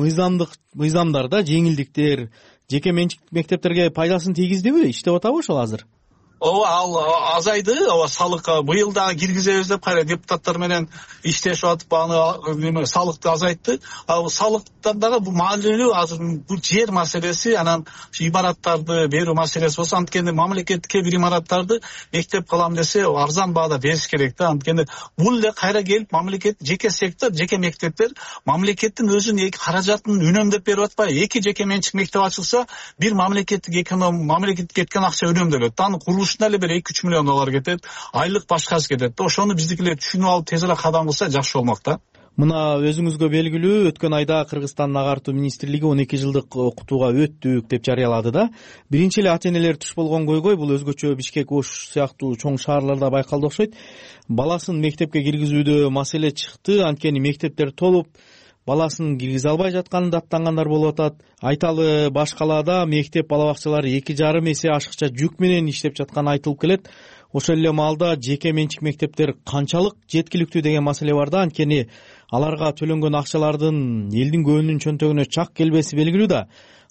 мыйзамдарда жеңилдиктер жеке менчик мектептерге пайдасын тийгиздиби? Иштеп атабы ошол азыр? ооба ал азайды, ооба салык быйыл дагы киргизебиз деп кайра депутаттар менен иштешип атып аны салыкты азайтты. Ал салыктан дагы бул маанилүү азыр бул жер маселеси, анан имараттарды берүү маселеси болсо, анткени мамлекеттик кээ бир имараттарды мектеп кылам десе арзан баада бериш керек да. Анткени бул эле кайра келип мамлекет, жеке сектор, жеке мектептер мамлекеттин өзүнүн каражатын үнөмдөп берип атпайбы? Эки жеке менчик мектеп ачылса, бир мамлекеттик кеткен акча үнөмдөлөт. Анын курулушуна эле бир 2-3 миллион доллар кетет, айлык башкасы кетет да. Ошону биздикилер түшүнүп алып тезирээк кадам кылса жакшы болмок да. Мына өзүңүзгө белгилүү, өткөн айда Кыргызстандын агартуу министрлиги 12 жылдык окутууга өттүк деп жарыялады да. Биринчи эле ата-энелер туш болгон койгой, бул өзгөчө Бишкек, Ош сыяктуу чоң шаарларда байкалды окшойт. Баласын мектепке киргизүүдө маселе чыкты, анткени мектептер толуп, баласын киргизе албай жатканы даттангандар болуп атат. Айталы баш калаада мектеп бала бакчалары 2,5 эсе ашыкча жүк менен иштеп жатканы айтылып келет. Ошол эле маалда жеке менчик мектептер канчалык жеткиликтүү деген маселе бар да, анткени аларга төлөнгөн акчалардын элдин көбүнүн чөнтөгүнө чак келбеси белгилүү да.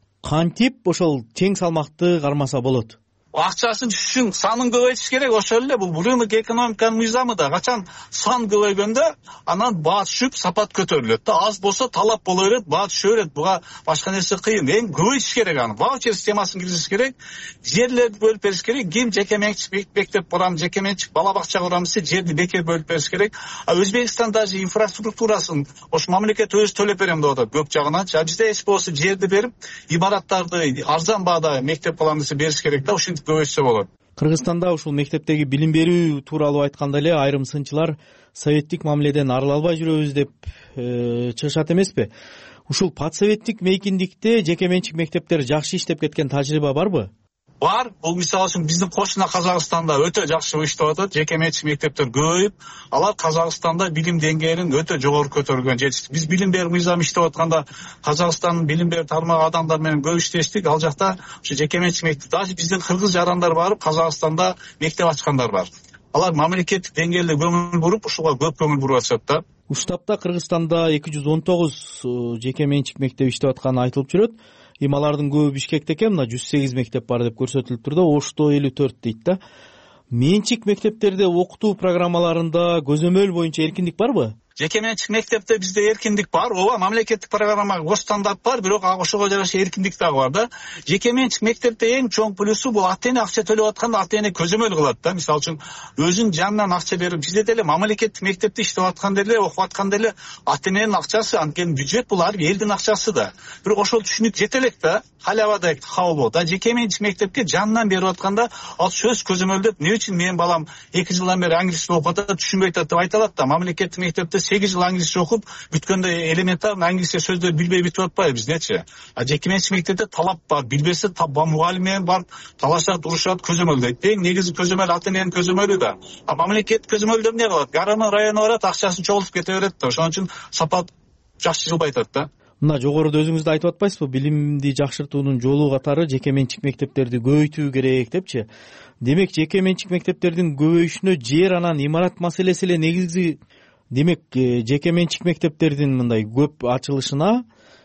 Кантип ошол тең салмакты кармаса болот? Акчасын түшүн, санын көбөйтүш керек. Ошол эле бул рынок экономиканын мыйзамы да. Качан сан көбөйгөндө анан баа түшүп, сапат көтөрүлөт да. Аз болсо талап боло берет, баа түшө берет. Буга башка нерсе кыйын. Эң көбөйтүш керек аны. Ваучер системасын киргизиш керек. Жерлерди бөлүп бериш керек. Ким жеке менчик мектеп курам, жеке менчик бала бакча курам десе, жерди бекер бөлүп бериш керек. Өзбекстан даже инфраструктурасын ош мамлекет өзү төлөп берем деп атат көп жагынан. Бизде эч болсо жерди берип, имараттарды арзан баада мектеп кылам десе бериш керек да. Көбөйсө болот. Кыргызстанда ушул мектептеги билим берүү тууралуу айтканда эле айрым сынчылар советтик мамиледен арыла албай жүрөбүз деп чыгышат эмеспи? Ушул подсоветтик мейкиндикте жеке менчик мектептер жакшы иштеп кеткен тажрыйба барбы? Бар. Бул мисалы үчүн биздин кошуна Казакстанда өтө жакшы иштеп атат. Жеке менчик мектептер көбөйүп, алар Казакстанда билим деңгээлин өтө жогору көтөргөн жетиштик. Биз билим берүү мыйзамы иштеп атканда Казакстандын билим берүү тармагы адамдар менен көп иштештик. Ал жакта ушу жеке менчик мектеп, даже биздин кыргыз жарандар барып Казакстанда мектеп ачкандар бар. Алар мамлекеттик деңгээлде көңүл буруп, ушуга көп көңүл буруп атышат да. Уштапта Кыргызстанда 219 жеке менчик мектеп иштеп атканы айтылып жүрөт. Алардын көбү Бишкекте экен, мына 108 мектеп бар деп көрсөтүлүп турду. Ошто 54 дейт да. Менчик мектептерде окутуу программаларында көзөмөл боюнча эркиндик барбы? Жеке менчик мектепте бизде эркиндик бар. Ооба, мамлекеттик программага госстандарт бар, бирок ошого жараша эркиндик дагы бар да. Жеке менчик мектепте эң чоң плюсу бул ата-эне акча төлөп атканда ата-эне көзөмөл кылат да. Мисалы үчүн өзүнүн жанынан акча берип, бизде деле мамлекеттик мектепте иштеп атканда эле, окуп атканда эле ата-эненин акчасы, анткени бюджет бул ар элдин акчасы да. Бирок ошол түшүнүк жете элек да. Халявада кабыл болот. А жеке менчик мектепке жанынан берип атканда ал сөз көзөмөлдөп, эмне үчүн менин балам 2 жылдан бери англисче окуп атат, түшүнбөй атат деп айталат да. Мамлекеттик мектепте 8 жыл англисче окуп, бүткөндө элементарный англисче сөздөр билбей бүтүп атпайбы биздечи. А жеке менчик мектепте талап бар, билбесе мугалим менен барып талашат, урушат, көзөмөлдөйт. Эң негизи көзөмөл ата-эненин көзөмөлү да. А мамлекет көзөмөлдөө эмне кылат? Гаранын району барат, акчасын чогултуп кете берет да. Ошон үчүн сапат жакшы жылбай атат да. Мына жогоруда өзүңүз да айтып атпайсызбы, билимди жакшыртуунун жолу катары жеке менчик мектептерди көбөйтүү керек депчи. Демек, жеке менчик мектептердин көбөйүшүнө жер анан имарат маселеси эле негизи. Демек, жеке менчик мектептердин мындай көп ачылышына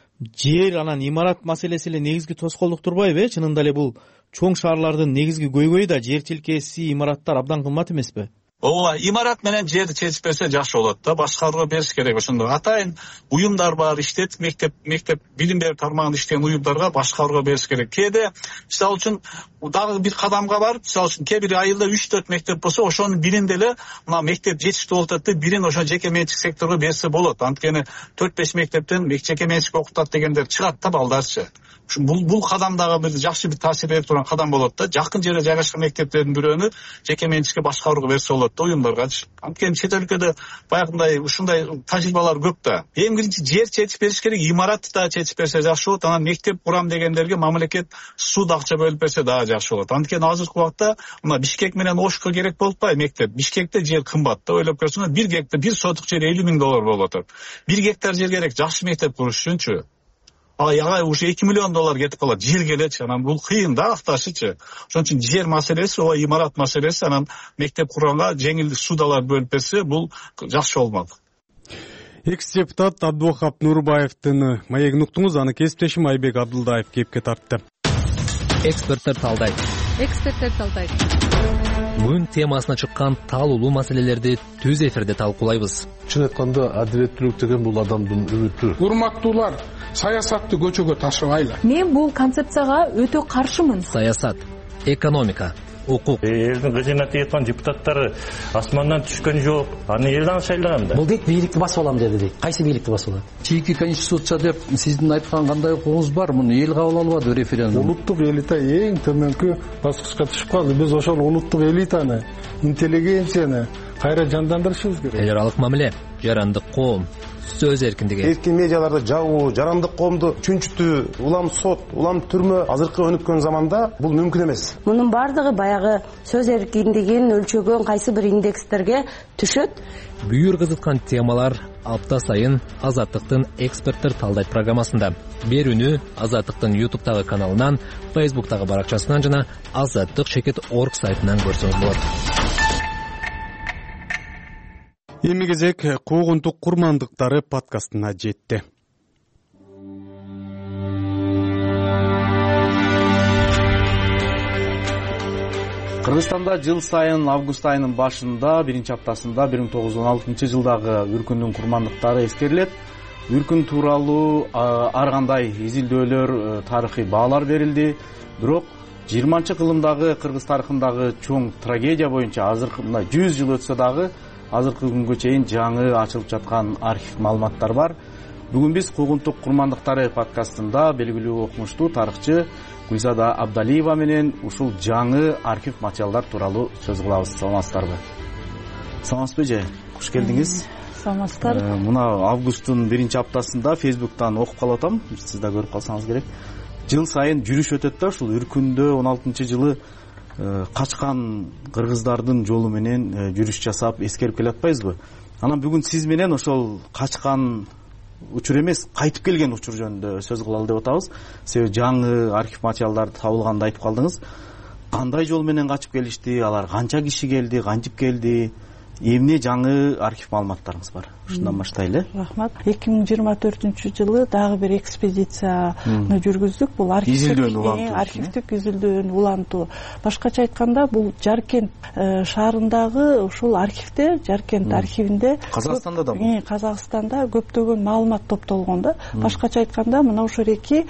жер анан имарат маселеси эле негизги тоскоолдук турбайбы? Чынында эле бул чоң шаарлардын негизги көйгөйү да жер тилкеси, имараттар абдан кымбат эмеспи? Ооба, имарат менен жерди чечип берсе жакшы болот да. Башкарууга бериш керек ошондо. Атайын уюмдар бар, иштет, мектеп билим берүү тармагында иштеген уюмдарга башкарууга бериш керек. Кээде мисалы үчүн дагы бир кадамга барып, мисалы үчүн кээ бир айылда 3-4 мектеп болсо, ошонун биринде эле мына мектеп жетиштүү болуп атат деп, бирин ошо жеке менчик секторго берсе болот. Анткени 4-5 мектептен жеке менчик окутат дегендер чыгат да балдарчы. Бул кадам дагы бир жакшы бир таасир берип турган кадам болот да. Жакын жерде жайгашкан мектептердин бирөөнү жеке менчикке башкарууга берсе болот да, уюмдаргачы. Анткени чет өлкөдө баягындай ушундай тажрыйбалар көп да. Эң биринчи жер чечип бериш керек, имаратты да чечип берсе жакшы болот. Анан мектеп курам дегендерге мамлекет суу акча бөлүп берсе дагы жакшы болот. Анткени азыркы убакта мына Бишкек менен Ошко керек болуп атпайбы мектеп? Бишкекте жер кымбат да. Ойлоп көрсөңөр, 1 гектар, 1 сотук жер 50 000 доллар болуп атат. 1 гектар жер керек жакшы мектеп куруш үчүнчү. Ага уже 2 миллион доллар кетип калат. Жер келечи, анан бул кыйын да акташычы. Ошон үчүн жер маселеси, ооба имарат маселеси, анан мектеп курганга жеңил суудалар бөлүп берсе, бул жакшы болмок. Экс-депутат Абдувахап Нурбаевдин маегин уктуңуз, аны кесиптешим Айбек Абдылдаев кепке тартты. Эксперттер талдайт. эксперттер талдайт. Бүгүн темасына чыккан талуулуу маселелерди түз эфирде талкуулайбыз. Чын айтканда адилеттүүлүк деген бул адамдын үмүтү. Урматтуулар, саясатты көчөгө ташыбайлы. Мен бул концепцияга өтө каршымын. Саясат, экономика, укук. Элдин кызматына жаткан депутаттары асмандан түшкөн жок. Аны элдин шайлaganda. Бул дейт бийликти басып алам деди дейт. Кайсы бийликти басып алат? Чийки конституция деп сиздин айткан кандай укугуңуз бар? Муну эл кабыл албады референдум. Улуттук элита эң төмөнкү баскычка түшүп калды. Биз ошол улуттук элитаны, интеллигенцияны кайра жандандырышыбыз керек. Эл аралык мамиле, жарандык коом, сөз эркиндиги. Эркин медиаларды жабуу, жарандык коомду чүнчүтүү, улам сот, улам түрмө азыркы өнүккөн заманда бул мүмкүн эмес. Мунун бардыгы баягы сөз эркиндигин өлчөгөн кайсы бир индекстерге түшөт. Бүйүр кызыткан темалар апта сайын Азаттыктын эксперттер талдайт программасында. Берүүнү Азаттыктын YouTube'тагы каналынан, Facebook'тагы баракчасынан жана azattik.org сайтынан көрсөңүз болот. Эми кезек куугунтук курмандыктары подкастына жетти. Кыргызстанда жыл сайын август айынын башында, биринчи аптасында 1916 үркүндүн курмандыктары эскерилет. Үркүн тууралуу ар кандай изилдөөлөр, тарыхый баалар берилди. Бирок 20-кылымдагы кыргыз тарыхындагы чоң трагедия боюнча азыркы 100 жыл өтсө дагы азыркы күнгө чейин жаңы ачылып жаткан архив маалыматтар бар. Бүгүн биз куугунтук курмандыктары подкастында белгилүү окумуштуу тарыхчы Гүлзада Абдалиева менен ушул жаңы архив материалдар тууралуу сөз кылабыз. Саламатсыздарбы? Саламатсызбы же? Куш келдиңиз. Саламатсыздар. Мына августтун биринчи аптасында Facebook'тан окуп калып атам. Сиз да көрүп калсаңыз керек. Жыл сайын жүрүш өтөт да, ушул үркүндө 16-жылы качкан кыргыздардын жолу менен жүрүш жасап эскерип келатпайбызбы? Анан бүгүн сиз менен ошол качкан учур эмес, кайтып келген учур жөнүндө сөз кылалы деп атабыз. Себеби жаңы архив материалдар табылганды айтып калдыңыз. Кандай жол менен качып келишти? Алар канча киши келди, кантип келди? Эмне жаңы архив маалыматтарыңыз бар? Ушундан баштайлы. Рахмат. 2024-жылы дагы бир экспедицияны жүргүздүк. Бул архивдик изилдөөнү улантуу. Башкача айтканда, бул Жаркент шаарындагы ушул архивде, Жаркент архивинде Казакстанда да Казакстанда көптөгөн маалымат топтолгон да. Башкача айтканда, мына ошол эки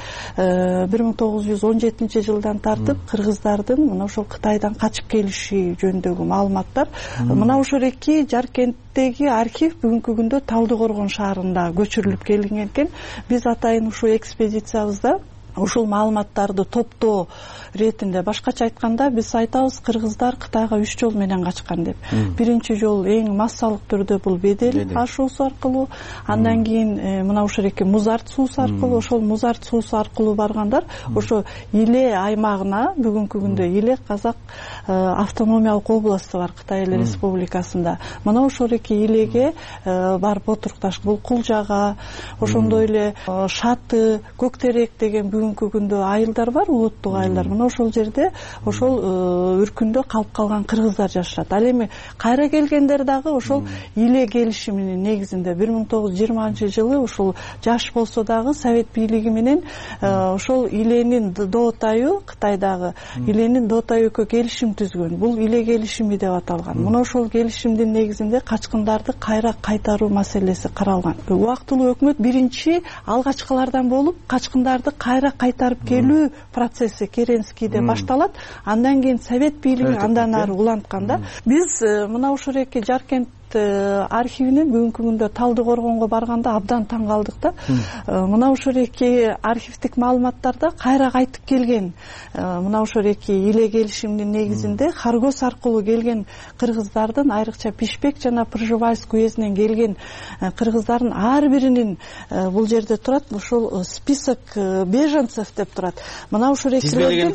1917-жылдан тартып кыргыздардын мына ошол Кытайдан качып келиши жөнүндөгү маалыматтар. Мына ошол эки Жаркенттеги архив бүгүнкү күндө Талдыкоргон шаарында көчүрүлүп келинген экен. Биз атайын ушул экспедициябызда ушул маалыматтарды топтоо ретинде, башкача айтканда, биз айтабыз, кыргыздар Кытайга 3 жол менен качкан деп. Биринчи жол эң массалык түрдө бул Бедел ашуусу аркылуу, андан кийин мына ушул эки Музарт суусу аркылуу, ошол Музарт суусу аркылуу баргандар ошо Иле аймагына, бүгүнкү күндө Иле Казак автономиялык областы бар Кытай Эл Республикасында. Мына ошол эки Илеге барып отурукташ, бул Кулжага, ошондой эле Шаты, Көктерек деген бүгүнкү күндө айылдар бар, улуттук айылдар. Мына ошол жерде ошол үркүндө калып калган кыргыздар жашашат. Ал эми кайра келгендер дагы ошол Иле келишиминин негизинде 1920-жылы ушул жаш болсо дагы Совет бийлиги менен ошол Иленин Доотайы, Кытайдагы Иленин Доотайыкө келишим түзгөн. Бул Иле келишими деп аталган. Мына ошол келишимдин негизинде качкындарды кайра кайтаруу маселеси каралган. Убактылуу өкмөт биринчи алгачкылардан болуп качкындарды кайра кайтарып келүү процесси Керенскийде башталат. Андан кийин Совет бийлиги андан ары улантканда, биз мына ошол эки Жаркент архивинин бүгүнкү күндө Талдыкоргонго барганда абдан таң калдык да. Мына ошол эки архивдик маалыматтарда кайра кайтып келген, мына ошол эки Иле келишиминин негизинде Харгос аркылуу келген кыргыздардын, айрыкча Пишпек жана Пржевальск уездинен келген кыргыздардын ар биринин бул жерде турат, ошол список беженцев деп турат. Мына ошол эки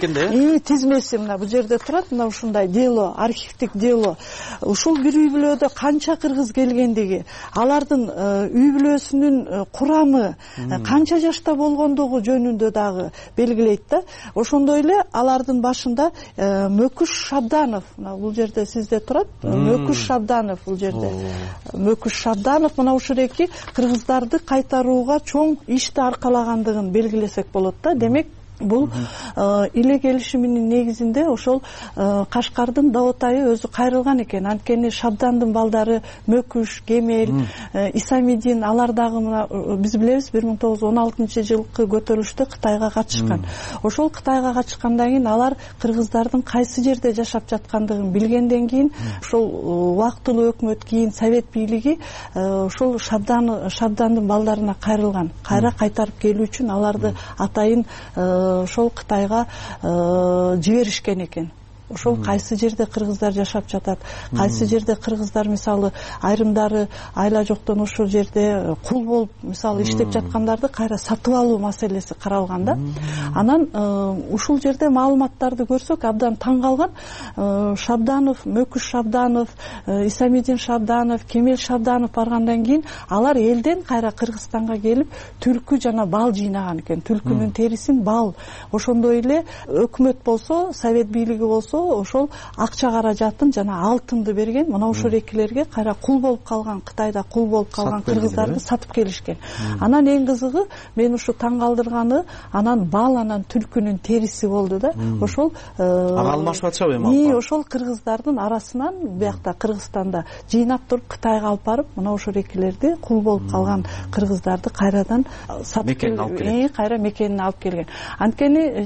тизмеси мына бул жерде турат, мына ушундай дело, архивдик дело. Ушул бир үй бүлөдө канча кыргыз келгендиги, алардын үй бүлөсүнүн курамы, канча жашта болгондугу жөнүндө дагы белгилейт да. Ошондой эле алардын башында Мөкүш Шабданов, бул жерде сизде турат, Мөкүш Шабданов бул жерде. Мөкүш Шабданов мына ушул эки кыргыздарды кайтарууга чоң ишти аркалагандыгын белгилесек болот да. Демек, бул иле келишиминин негизинде ошол Кашкардын Даатайы өзү кайрылган экен. Анткени Шабдандын балдары Мөкүш, Кемел, Исамидин алар дагы биз билебиз 1916-жылкы көтөрүлүштө Кытайга катышкан. Ошол Кытайга катышкандан кийин алар кыргыздардын кайсы жерде жашап жаткандыгын билгенден кийин ошол убактылуу өкмөт кийин Совет бийлиги ошол Шабдандын балдарына кайрылган. Кайра кайтарып келүү үчүн аларды атайын ошол Кытайга жиберишкен экен. Ошол кайсы жерде кыргыздар жашап жатат, кайсы жерде кыргыздар мисалы айрымдары айла жоктон ошол жерде кул болуп мисалы иштеп жаткандарды кайра сатып алуу маселеси каралган да. Анан ушул жерде маалыматтарды көрсөк абдан таң калган. Шабданов, Мөкүш Шабданов, Исамидин Шабданов, Кемел Шабданов баргандан кийин алар элден кайра Кыргызстанга келип түлкү жана бал жыйнаган экен. Түлкүнүн терисин бал. Ошондой эле өкмөт болсо, Совет бийлиги болсо ошол акча каражатын жана алтынды берген. Мына ошол экилерге кайра кул болуп калган, Кытайда кул болуп калган кыргыздарды сатып келишкен. Анан эң кызыгы мен ушу таң калтырганы анан бал, анан түлкүнүн териси болду да. Ошол ага алмашып атышабы эми? Ошол кыргыздардын арасынан биякта Кыргызстанда жыйнап туруп Кытайга алып барып, мына ошол экилерди кул болуп калган кыргыздарды кайрадан сатып кайра мекенине алып келген. Анткени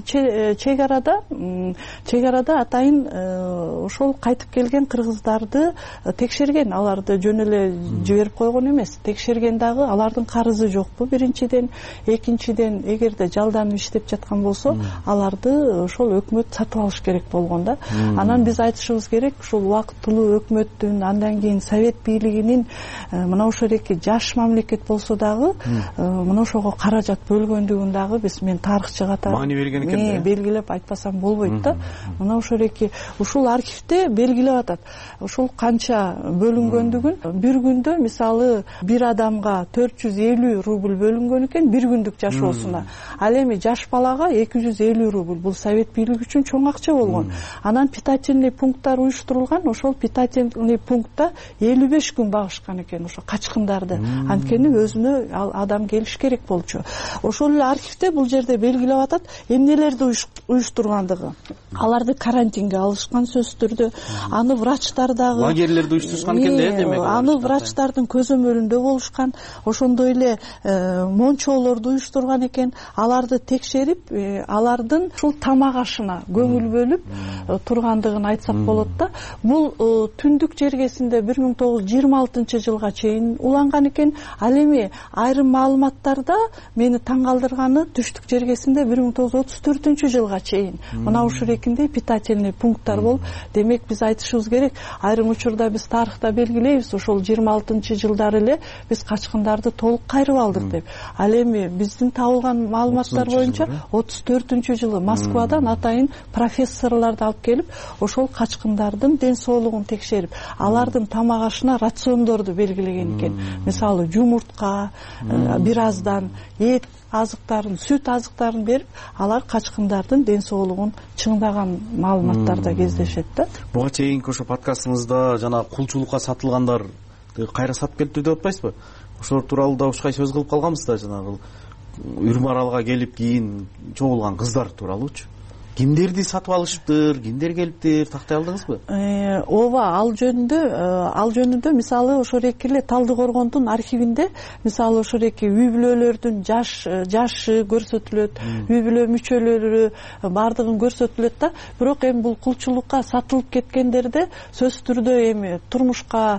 чек арада атайын ошол кайтып келген кыргыздарды текшерген, аларды жөн эле жиберип койгон эмес. Текшерген дагы алардын карызы жокпу биринчиден, экинчиден эгерде жалданып иштеп жаткан болсо, аларды ошол өкмөт сатып алыш керек болгон да. Анан биз айтышыбыз керек, ушул убактылуу өкмөттүн, андан кийин Совет бийлигинин мына ошол эки жаш мамлекет болсо дагы мына ошого каражат бөлгөндүгүн дагы биз мен тарыхчы катары маани берген экен да. Белгилеп айтпасам болбойт да. Мына ошол ушул архивде белгилеп атат. Ушул канча бөлүнгөндүгүн бир күндө мисалы бир адамга 450 рубль бөлүнгөн экен бир күндүк жашоосуна. Ал эми жаш балага 250 рубль. Бул Совет бийлиги үчүн чоң акча болгон. Анан питательный пункттар уюштурулган. Ошол питательный пунктта 55 күн багышкан экен ошо качкындарды. Анткени өзүнө адам келиш керек болчу. Ошол эле архивде бул жерде белгилеп атат эмнелерди уюштургандыгы. Аларды карантинге алышкан сөзсүз түрдө. Аны врачтар дагы лагерлерди уюштурушкан экен да, демек. Аны врачтардын көзөмөлүндө болушкан. Ошондой эле мончолорду уюштурган экен. Аларды текшерип, алардын ушул тамак ашына көңүл бөлүп тургандыгын айтсак болот да. Бул түндүк жергесинде 1926-жылга чейин уланган экен. Ал эми айрым маалыматтарда мени таң калтырганы түштүк жергесинде 1934-жылга чейин. Мына ушул экинде питательный пункттар болуп, демек биз айтышыбыз керек. Айрым учурда биз тарыхта белгилейбиз, ошол 26-жылдары эле биз качкындарды толук кайрып алдык деп. Ал эми биздин табылган маалыматтар боюнча 34-жылы Москвадан атайын профессорлорду алып келип, ошол качкындардын ден соолугун текшерип, алардын тамак ашына рациондорду белгилеген экен. Мисалы жумуртка, бир аздан эт азыктарын, сүт азыктарын берип, алар качкындардын ден соолугун чыңдаган маалыматтарда кездешет да. Буга чейинки ошо подкастыңызда жана кулчулукка сатылгандар кайра сатып келиптир деп атпайсызбы? Ошолор тууралуу да ушкай сөз кылып калганбыз да, жанагы Үрмаралга келип кийин чогулган кыздар тууралуучу. Кимдерди сатып алышыптыр, кимдер келиптир, тактай алдыңызбы? Ооба, ал жөнүндө мисалы ошол эки эле Талдыкоргондун архивинде мисалы ошол эки үй бүлөлөрдүн жашы көрсөтүлөт, үй бүлө мүчөлөрү бардыгын көрсөтүлөт да. Бирок эми бул кулчулукка сатылып кеткендерде сөзсүз түрдө эми турмушка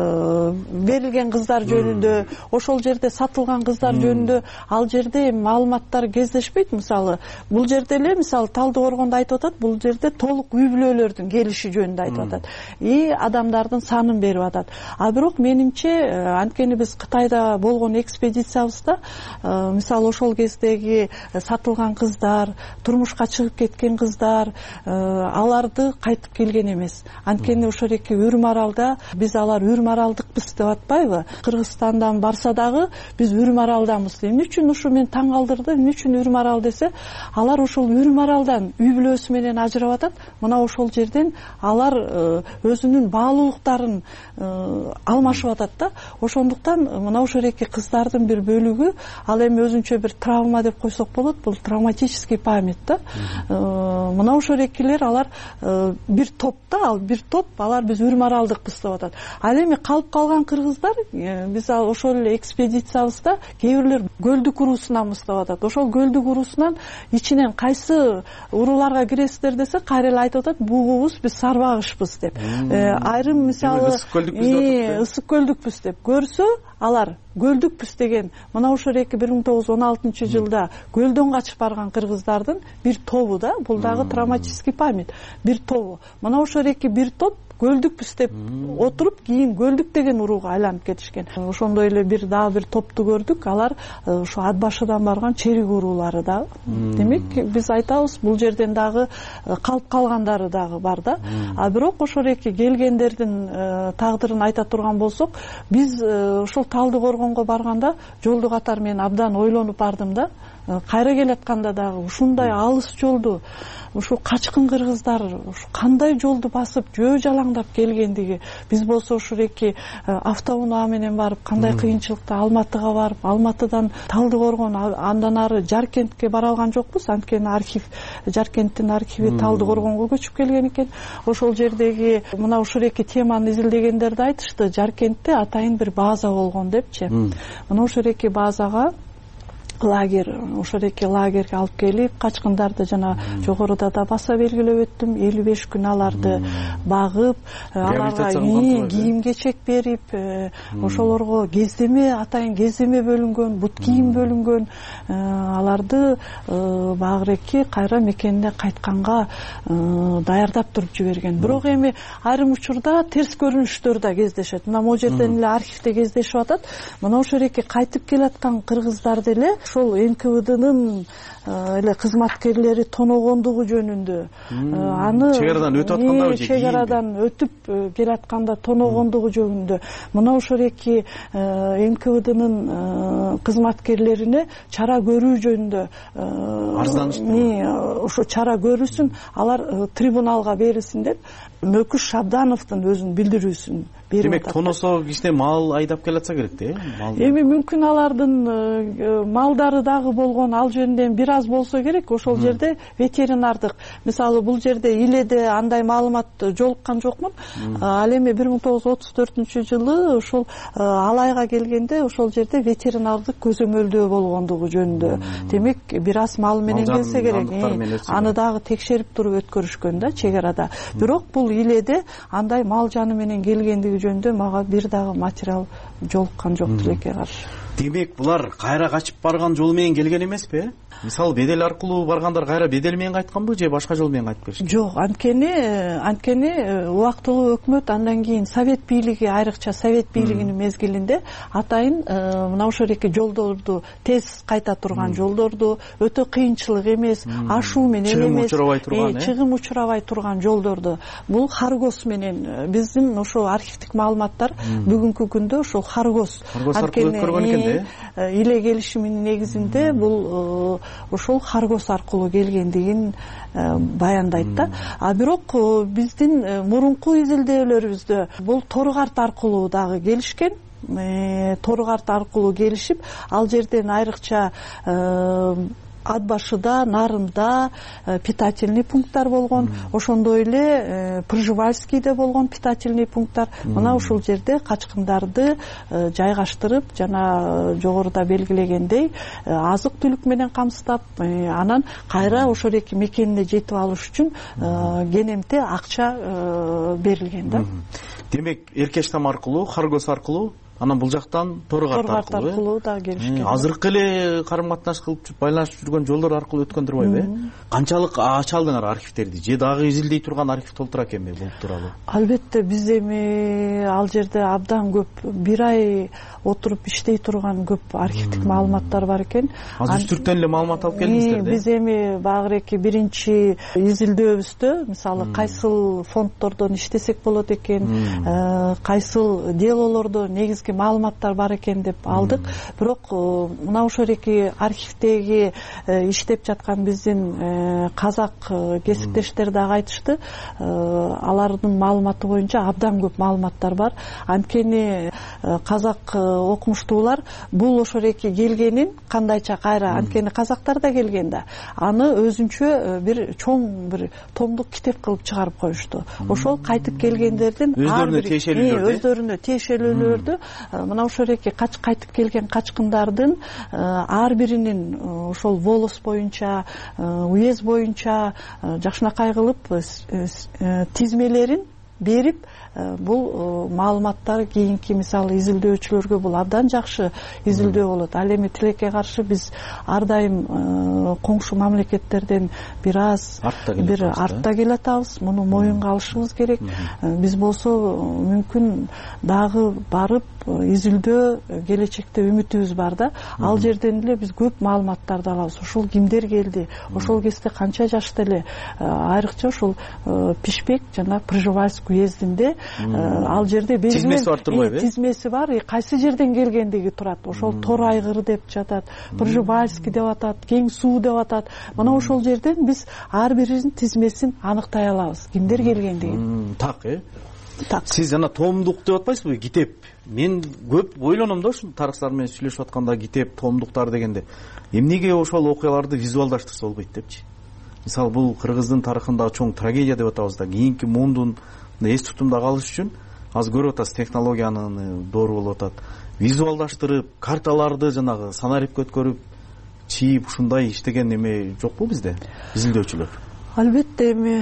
берилген кыздар жөнүндө, ошол жерде сатылган кыздар жөнүндө ал жерде эми маалыматтар кездешпейт. Мисалы бул жерде эле мисалы Талдыкоргондо айтып атат, бул жерде толук үй бүлөлөрдүн келиши жөнүндө айтып атат. Адамдардын санын берип атат. А бирок менимче, анткени биз Кытайда болгон экспедициябызда мисалы ошол кездеги сатылган кыздар, турмушка чыгып кеткен кыздар, аларды кайтып келген эмес. Анткени ошол эки Үрмаралда биз алар Үрмаралдыкпыз деп атпайбы? Кыргызстандан барса дагы биз Үрмаралдамыз. Эмне үчүн ушу мен таң калтырды? Эмне үчүн Үрмарал десе, алар ошол Үрмаралдан үй бүлөсү менен ажырап атат. Мына ошол жерден алар өзүнүн баалуулуктарын алмашып атат да. Ошондуктан мына ошол эки кыздардын бир бөлүгү ал эми өзүнчө бир травма деп койсок болот. Бул травматический память да. Мына ошол экилер алар бир топ да, ал бир топ алар биз үрмаралдыкпыз деп атат. Ал эми калып калган кыргыздар биз ошол эле экспедициябызда кээ бирлер көлдүк уруусунанбыз деп атат. Ошол көлдүк уруусунан ичинен кайсы урууларга киресиздер десе, кайра эле айтып атат, бугубуз биз сарбагышпыз деп. Айрым мисалы ысык көлдүкпүз деп көрсө, алар көлдүкпүз деген мына ошол эки 1916-жылда көлдөн качып барган кыргыздардын бир тобу да. Бул дагы травматический память бир тобу. Мына ошол эки бир топ көлдүкпүз деп отуруп, кийин көлдүк деген урууга айланып кетишкен. Ошондой эле дагы бир топту көрдүк. Алар ошо ат башыдан барган черик уруулары да. Демек биз айтабыз, бул жерден дагы калып калгандары дагы бар да. А бирок ошол эки келгендердин тагдырын айта турган болсок, биз ошол Талдыкоргонго барганда жолду катары мен абдан ойлонуп бардым да. Кайра келатканда дагы ушундай алыс жолду ушу качкын кыргыздар ушу кандай жолду басып жөө жалаңдап келгендиги, биз болсо ушул эки автоунаа менен барып кандай кыйынчылыкта Алматыга барып, Алматыдан Талдыкоргон, андан ары Жаркентке бара алган жокпуз. Анткени архив, Жаркенттин архиви Талдыкоргонго көчүп келген экен. Ошол жердеги мына ушул эки теманы изилдегендерди айтышты, Жаркентте атайын бир база болгон депчи. Мына ушул эки базага лагерь, ошол эки лагерьге алып келип, качкындарды жана жогоруда да баса белгилеп өттүм, 55 күн аларды багып, аларга кийим кечек берип, ошолорго кездеме, атайын кездеме бөлүнгөн, бут кийим бөлүнгөн, аларды багыреки кайра мекенине кайтканга даярдап туруп жиберген. Бирок эми айрым учурда терс көрүнүштөр да кездешет. Мына могу жерден эле архивде кездешип атат. Мына ошол эки кайтып келаткан кыргыздар деле ошол НКВДнын эле кызматкерлери тоногондугу жөнүндө, аны чегарадан өтүп атканда, чегарадан өтүп келатканда тоногондугу жөнүндө мына ошол эки НКВДнын кызматкерлерине чара көрүү жөнүндө арызданышты. Ошо чара көрүүсүн алар трибуналга берилсин деп Мөкүш Шабдановдун өзүнүн билдирүүсүн берип атат. Демек тоносо кичине мал айдап келатса керек да, эми мүмкүн алардын малдары дагы болгон, ал жөнүндө бир аз болсо керек. Ошол жерде ветеринардык, мисалы бул жерде Иледе андай маалымат жолуккан жокмун. Ал эми 1934-жылы ошол Алайга келгенде ошол жерде ветеринардык көзөмөлдөө болгондугу жөнүндө. Демек бир аз мал менен келсе керек. Аны дагы текшерип туруп өткөрүшкөн да чегарада. Бирок бул Иледе андай мал жаны менен келгендиги жөнүндө мага бир дагы материал жолуккан жок тилекке каршы. Демек булар кайра качып барган жол менен келген эмеспи? Мисалы бедел аркылуу баргандар кайра бедел менен кайтканбы же башка жол менен кайтып келишкен? Жок, анткени убактылуу өкмөт, андан кийин Совет бийлиги, айрыкча Совет бийлигинин мезгилинде атайын мына ошол эки жолдорду, тез кайта турган жолдорду, өтө кыйынчылык эмес, ашуу менен эмес, чыгым учурабай турган жолдорду, бул Харгос менен биздин ошо архивдик маалыматтар бүгүнкү күндө ошол Харгос аркылуу өткөргөн экен да. Иле келишиминин негизинде бул ошол Харгос аркылуу келгендигин баяндайт да. А бирок биздин мурунку изилдөөлөрүбүздө бул Торгарт аркылуу дагы келишкен. Торгарт аркылуу келишип, ал жерден айрыкча ат башыда, Нарында питательный пункттар болгон, ошондой эле Пржевальскийде болгон питательный пункттар. Мына ушул жерде качкындарды жайгаштырып, жана жогоруда белгилегендей азык түлүк менен камсыздап, анан кайра ошол эки мекенине жетип алыш үчүн кенемте акча берилген да. Демек Эркештам аркылуу, Харгос аркылуу, анан бул жактан Торгарт аркылуу да келишкен. Азыркы эле карым катнаш кылып байланышып жүргөн жолдор аркылуу өткөн турбайбы? Канчалык ача алдыңар архивтерди? Же дагы изилдей турган архив толтура экенби бул тууралуу? Албетте, биз эми ал жерде абдан көп, бир ай отуруп иштей турган көп архивдик маалыматтар бар экен. Азыр үстүртөн эле маалымат алып келдиңиздер да? Биз эми багыреки биринчи изилдөөбүздө, мисалы кайсыл фонддордон иштесек болот экен, кайсыл делолордо негизги маалыматтар бар экен деп алдык. Бирок мына ошол эки архивдеги иштеп жаткан биздин казак кесиптештер дагы айтышты, алардын маалыматы боюнча абдан көп маалыматтар бар. Анткени казак окумуштуулар бул ошол эки келгенин кандайча кайра, анткени казактар да келген да, аны өзүнчө бир чоң бир томдук китеп кылып чыгарып коюшту. Ошол кайтып келгендердин өздөрүнө тиешелүүлөрдү мына ошол эки кайтып келген качкындардын ар биринин ошол волос боюнча, уез боюнча жакшынакай кылып тизмелерин берип, бул маалыматтар кийинки мисалы изилдөөчүлөргө бул абдан жакшы изилдөө болот. Ал эми тилекке каршы биз ар дайым коңшу мамлекеттерден бир аз артта келатабыз. Муну моюнга алышыбыз керек. Биз болсо мүмкүн дагы барып изилдөө, келечекте үмүтүбүз бар да. Ал жерден эле биз көп маалыматтарды алабыз. Ошол кимдер келди, ошол кезде канча жашта эле, айрыкча ошол Пишпек жана Пржевальск уездинде ал жерде тизмеси бар турбайбы? Тизмеси бар, кайсы жерден келгендиги турат. Ошол Тор айгыр деп жатат, Пржевальский деп атат, Кең суу деп атат. Мына ошол жерден биз ар биринин тизмесин аныктай алабыз, кимдер келгендигин. Так, сиз жана томдук деп атпайсызбы, китеп? Мен көп ойлоном да ушул тарыхчылар менен сүйлөшүп атканда, китеп, томдуктар дегенде эмнеге ошол окуяларды визуалдаштырса болбойт депчи. Мисалы бул кыргыздын тарыхындагы чоң трагедия деп атабыз да, кийинки муундун эс тутумда калыш үчүн азыр көрүп атасыз, технологиянын доору болуп атат. Визуалдаштырып, карталарды жанагы санарип өткөрүп, чийип ушундай иштеген эме жокпу бизде, изилдөөчүлөр? Албетте, эми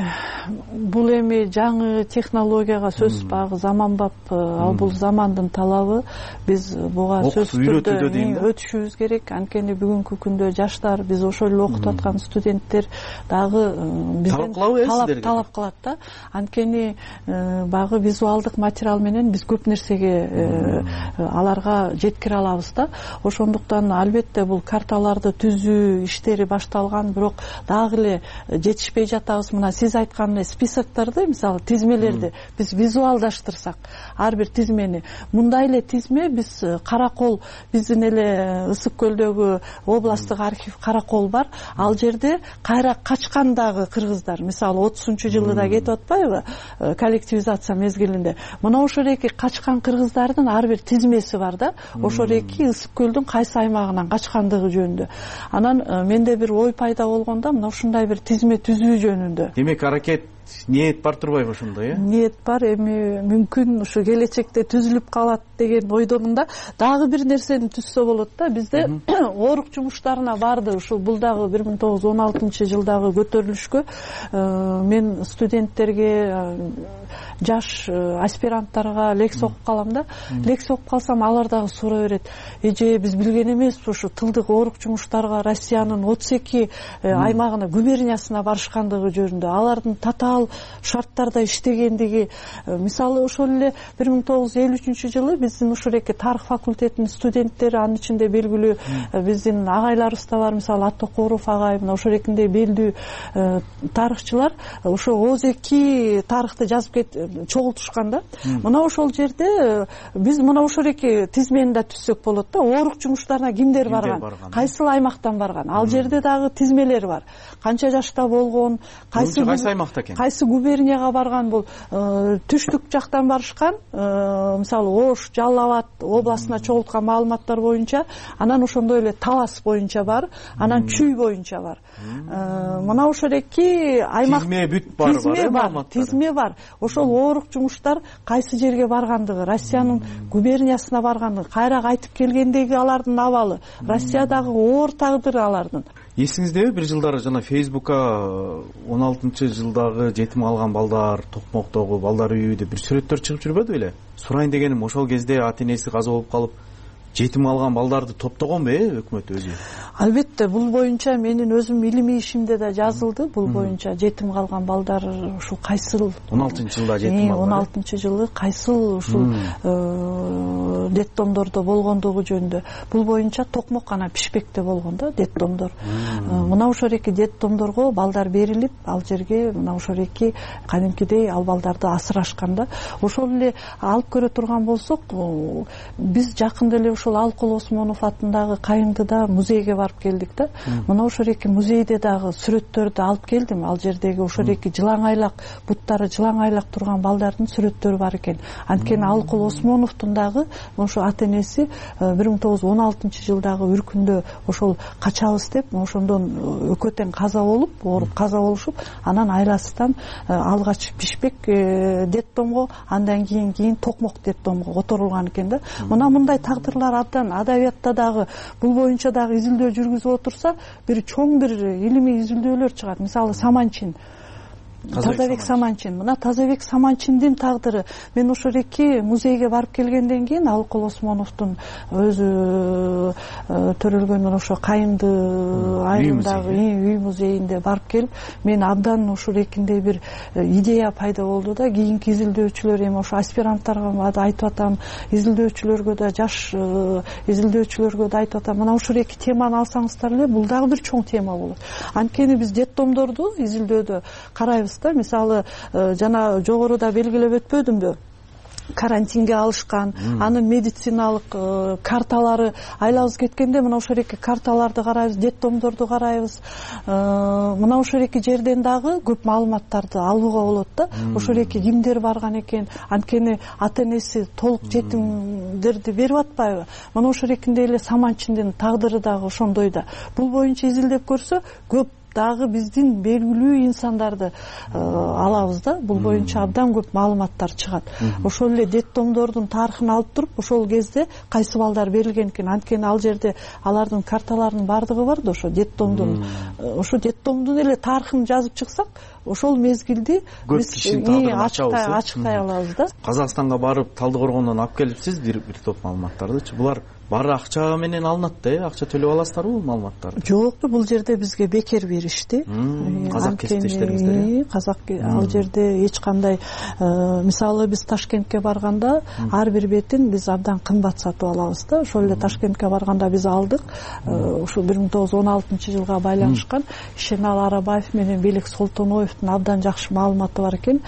бул эми жаңы технологияга сөзсүз багы заманбап, ал бул замандын талабы. Биз буга сөзсүз түрдө өтүшүбүз керек. Анткени бүгүнкү күндө жаштар, биз ошол эле окутуп аткан студенттер дагы бизден талап кылат да. Анткени багы визуалдык материал менен биз көп нерсеге аларга жеткире алабыз да. Ошондуктан албетте бул карталарды түзүү иштери башталган, бирок дагы эле жетишпей жатабыз. Мына сиз айткан списоктарды, мисалы тизмелерди биз визуалдаштырсак, ар бир тизмени, мындай эле тизме биз Каракол, биздин эле Ысык көлдөгү областтык архив Каракол бар. Ал жерде кайра качкандагы кыргыздар, мисалы 30-жылы да кетип атпайбы, коллективизация мезгилинде. Мына ошол эки качкан кыргыздардын ар бир тизмеси бар да. Ошол эки Ысык көлдүн кайсы аймагынан качкандыгы жөнүндө. Анан менде бир ой пайда болгондо, мына ушундай бир тизме түзүү жөнүндө. Демек аракет, ниет бар турбайбы ошондой, Ниет бар, эми мүмкүн ушу келечекте түзүлүп калат деген ойдомун да. Дагы бир нерсени түзсө болот да. Бизде оорук жумуштарына барды. Ушул бул дагы 1916-жылдагы көтөрүлүшкө мен студенттерге, жаш аспиранттарга лекция окуп калам да. Лекция окуп калсам, алар дагы сурай берет. Эже, биз билген эмеспиз ушу тылдык оорук жумуштарга Россиянын 32 аймагына, губерниясына барышкандыгы жөнүндө, алардын татаал шарттарда иштегендиги. Мисалы ошол эле 1953-жылы биздин ушул эки тарых факультетинин студенттери, анын ичинде белгилүү биздин агайларыбыз да бар, мисалы Аттокоров агай, мына ошол экиндей белдүү тарыхчылар ошо ооз-эки тарыхты жазып чогултушкан да. Мына ошол жерде биз мына ошол эки тизмени да түзсөк болот да. Оорук жумуштарына кимдер барган, кайсыл аймактан барган, ал жерде дагы тизмелер бар. Канча жашта болгон, кайсы аймакта экен, кайсы губернияга барган, бул түштүк жактан барышкан, мисалы Ош, Жалал Абад областына чогулткан маалыматтар боюнча, анан ошондой эле Талас боюнча бар, анан Чүй боюнча бар. Мына ошол эки аймак тизме бүт бар, тизме бар. Ошол оорук жумуштар кайсы жерге баргандыгы, Россиянын губерниясына баргандыгы, кайра кайтып келгендеги алардын абалы, Россиядагы оор тагдыры алардын. Эсиңиздеби бир жылдары жана Фейсбукка 16-жылдагы жетим калган балдар, Токмоктогу балдар үйү деп бир сүрөттөр чыгып жүрбөдү беле? Сурайын дегеним, ошол кезде ата энеси каза болуп калып жетим калган балдарды топтогонбу өкмөт өзү? Албетте бул боюнча менин өзүм илимий ишимде да жазылды. Бул боюнча жетим калган балдар ушул кайсыл 16-жылда жетим калган. 16-жылы кайсыл ушул детдомдордо болгондугу жөнүндө. Бул боюнча Токмок гана Пишпекте болгон да детдомдор. Мына ошол эки детдомдорго балдар берилип, ал жерге мына ошол эки кадимкидей ал балдарды асырашкан да. Ошол эле алып көрө турган болсок, биз жакында эле ушул Алкул Осмонов атындагы Кайыңдыда музейге барып келдик да. Мына ошол эки музейде дагы сүрөттөрдү алып келдим. Ал жердеги ошол эки жылаңайлак, буттары жылаңайлак турган балдардын сүрөттөрү бар экен. Анткени Алкул Осмоновдун дагы ошо ата энеси 1916-жылдагы үркүндө ошол качабыз деп, ошондон экөө тең каза болуп, ооруп каза болушуп, анан айласынан алгач Пишпек детдомго, андан кийин Токмок детдомго которулган экен да. Мына мындай тагдырлар абдан адабиятта дагы бул боюнча дагы изилдөө жүргүзүп отурса, бир чоң бир илимий изилдөөлөр чыгат. Мисалы Саманчин, Тазабек Саманчин. Мына Тазабек Саманчиндин тагдыры. Мен ошол эки музейге барып келгенден кийин Алкул Осмоновдун өзү төрөлгөн ошо Кайыңды айылындагы үй музейинде барып келип, мен абдан ошол экиндей бир идея пайда болду да. Кийинки изилдөөчүлөр, эми ошо аспиранттарга да айтып атам, изилдөөчүлөргө да, жаш изилдөөчүлөргө да айтып атам. Мына ошол эки теманы алсаңыздар эле, бул дагы бир чоң тема болот. Анткени биз детдомдорду изилдөөдө карайбыз. Мисалы жана жогоруда белгилеп өтпөдүмбү, карантинге алышкан, анын медициналык карталары айлабыз кеткенде мына ошол эки карталарды карайбыз, детдомдорду карайбыз. Мына ошол эки жерден дагы көп маалыматтарды алууга болот да. Ошол эки кимдер барган экен, анткени ата энеси толук жетимдерди берип атпайбы? Мына ошол экиндей эле Саманчиндин тагдыры дагы ошондой да. Бул боюнча изилдеп көрсө, көп дагы биздин белгилүү инсандарды алабыз да. Бул боюнча абдан көп маалыматтар чыгат. Ошол эле детдомдордун тарыхын алып туруп, ошол кезде кайсы балдар берилген экен, анткени ал жерде алардын карталарынын бардыгы бар да. Ошо детдомдун эле тарыхын жазып чыксак, ошол мезгилди көп кишинин тагдырын ачыктай алабыз да. Казакстанга барып Талдыкоргондон алып келипсиз бир топ маалыматтардычы. Булар баары акча менен алынат да, акча төлөп аласыздарбы бул маалыматтарды? Жок, бул жерде бизге бекер беришти. Казак кесиптештериңиздер. Казак ал жерде эч кандай, мисалы биз Ташкентке барганда ар бир бетин биз абдан кымбат сатып алабыз да. Ошол эле Ташкентке барганда биз алдык. Ошо 1916-жылга байланышкан Ишенал Арабаев менен Белек Солтоноевдун абдан жакшы маалыматы бар экен.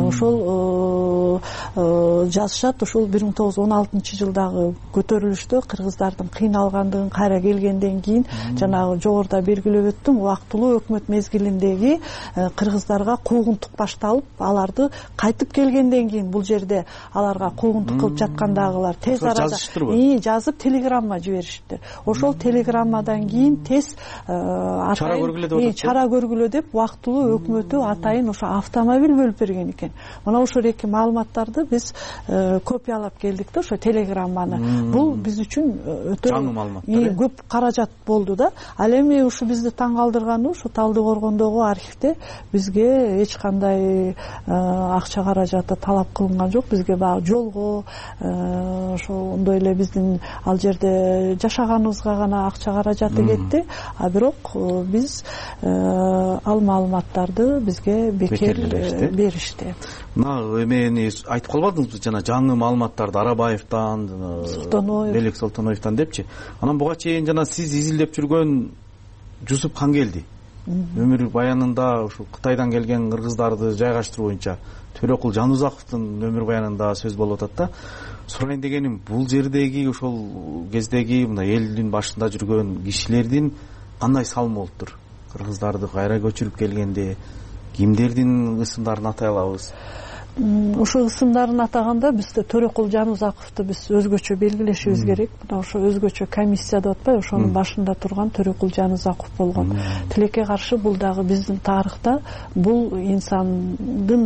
Ошол жазышат, ошол 1916-жылдагы көтөрүлүштө кыргыздардын кыйналгандыгын, кайра келгенден кийин жанагы жогоруда белгилеп өттүм, убактылуу өкмөт мезгилиндеги кыргыздарга куугунтук башталып, аларды кайтып келгенден кийин бул жерде аларга куугунтук кылып жаткандагылар тез арада жазып телеграмма жибериштир. Ошол телеграммадан кийин тез чара көргүлө деп убактылуу өкмөтү атайын ошо автомобиль бөлүп берген экен. Мына ошол эки маалыматтарды биз копиялап келдик да, ошо телеграмманы. Бул биз үчүн өтө жаңы маалыматтар, көп каражат болду да. Ал эми ушу бизди таң калтырганы, ушу Талдыкоргондогу архивде бизге эч кандай акча каражаты талап кылынган жок. Бизге баягы жолго, ошо ондой эле биздин ал жерде жашаганыбызга гана акча каражаты кетти. А бирок биз ал маалыматтарды бизге бекер беришти. Мына эмени айтып калбадыңызбы, жана жаңы маалыматтарды Арабаевден, Белек Солтоноевден депчи. Анан буга чейин жана сиз изилдеп жүргөн Жусуп Кангелди өмүр баянында ушу Кытайдан келген кыргыздарды жайгаштыруу боюнча Төрөкул Жанузаковдун өмүр баянында сөз болуп атат да. Сурайын дегеним, бул жердеги ошол кездеги мына элдин башында жүргөн кишилердин кандай салымы болуптур? Кыргыздарды кайра көчүрүп келгенде кимдердин ысымдарын атай алабыз? Ошо ысымдарын атаганда бизде Төрөкул Жанузаковду биз өзгөчө белгилешибиз керек. Мына ошо өзгөчө комиссия деп атпайбы, ошонун башында турган Төрөкул Жанузаков болгон. Тилекке каршы бул дагы биздин тарыхта бул инсандын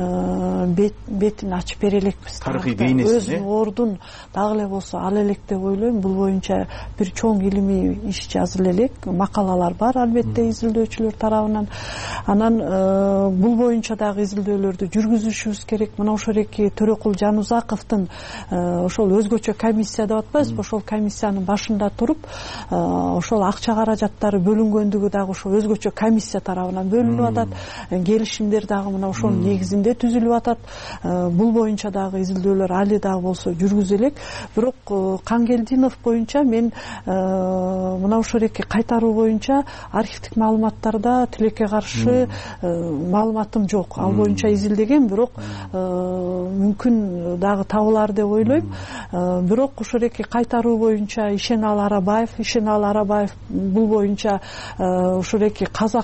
бетин ачып бере элекпиз. Тарыхый бейнеси, өз ордун дагы эле болсо ал элек деп ойлойм. Бул боюнча бир чоң илимий иш жазыла элек, макалалар бар албетте изилдөөчүлөр тарабынан. Анан бул боюнча дагы изилдөөлөрдү жүргүзүшүбүз билишибиз керек. Мына ошол эки Төрөкул Жанузаковдун ошол өзгөчө комиссия деп атпайбызбы, ошол комиссиянын башында туруп ошол акча каражаттары бөлүнгөндүгү дагы ошол өзгөчө комиссия тарабынан бөлүнүп атат. Келишимдер дагы мына ошонун негизинде түзүлүп атат. Бул боюнча дагы изилдөөлөр али дагы болсо жүргүзүлөт. Бирок Кангелдинов боюнча мен мына ошол эки кайтаруу боюнча архивдик маалыматтарда тилекке каршы маалыматым жок. Ал боюнча изилдегем, бирок мүмкүн дагы табылар деп ойлойм. Бирок ошол эки кайтаруу боюнча Ишеналы Арабаев бул боюнча ошол эки казак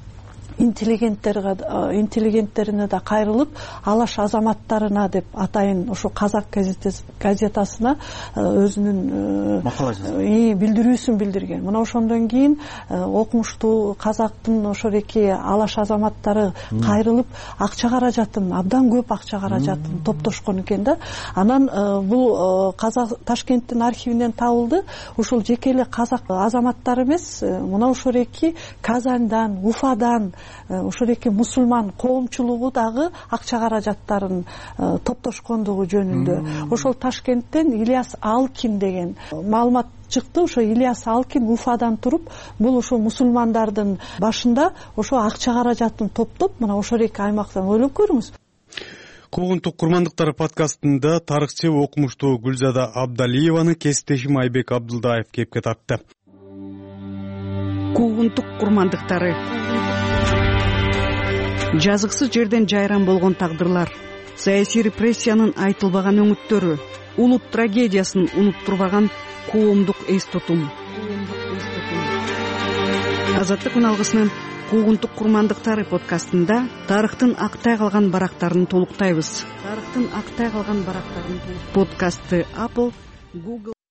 интеллигенттерине да кайрылып, алаш азаматтарына деп атайын ошо Казак газетасына өзүнүн макала билдирүүсүн билдирген. Мына ошондон кийин окумуштуу казактын ошол эки алаш азаматтары кайрылып, акча каражатын, абдан көп акча каражатын топтошкон экен да. Анан бул Ташкенттин архивинен табылды. Ушул жеке эле казак азаматтары эмес, мына ошол эки Казандан, Уфадан ошол эки мусулман коомчулугу дагы акча каражаттарын топтошкондугу жөнүндө. Ошол Ташкенттен Ильяс Алкин деген маалымат чыкты. Ошо Ильяс Алкин Уфадан туруп, бул ошо мусулмандардын башында ошо акча каражатын топтоп, мына ошол эки аймактан ойлоп көрүңүз. Куугунтук курмандыктары подкастында тарыхчы окумуштуу Гүлзада Абдалиеваны кесиптешим Айбек Абдылдаев кепке тартты. Куугунтук курмандыктары. Жазыксыз жерден жайран болгон тагдырлар, саясий репрессиянын айтылбаган өңүттөрү, улут трагедиясын унуттурбаган коомдук эс тутум. Азаттык үналгысынын Куугунтук курмандыктары подкастында тарыхтын актай калган барактарын толуктайбыз. Подкастты Apple, Google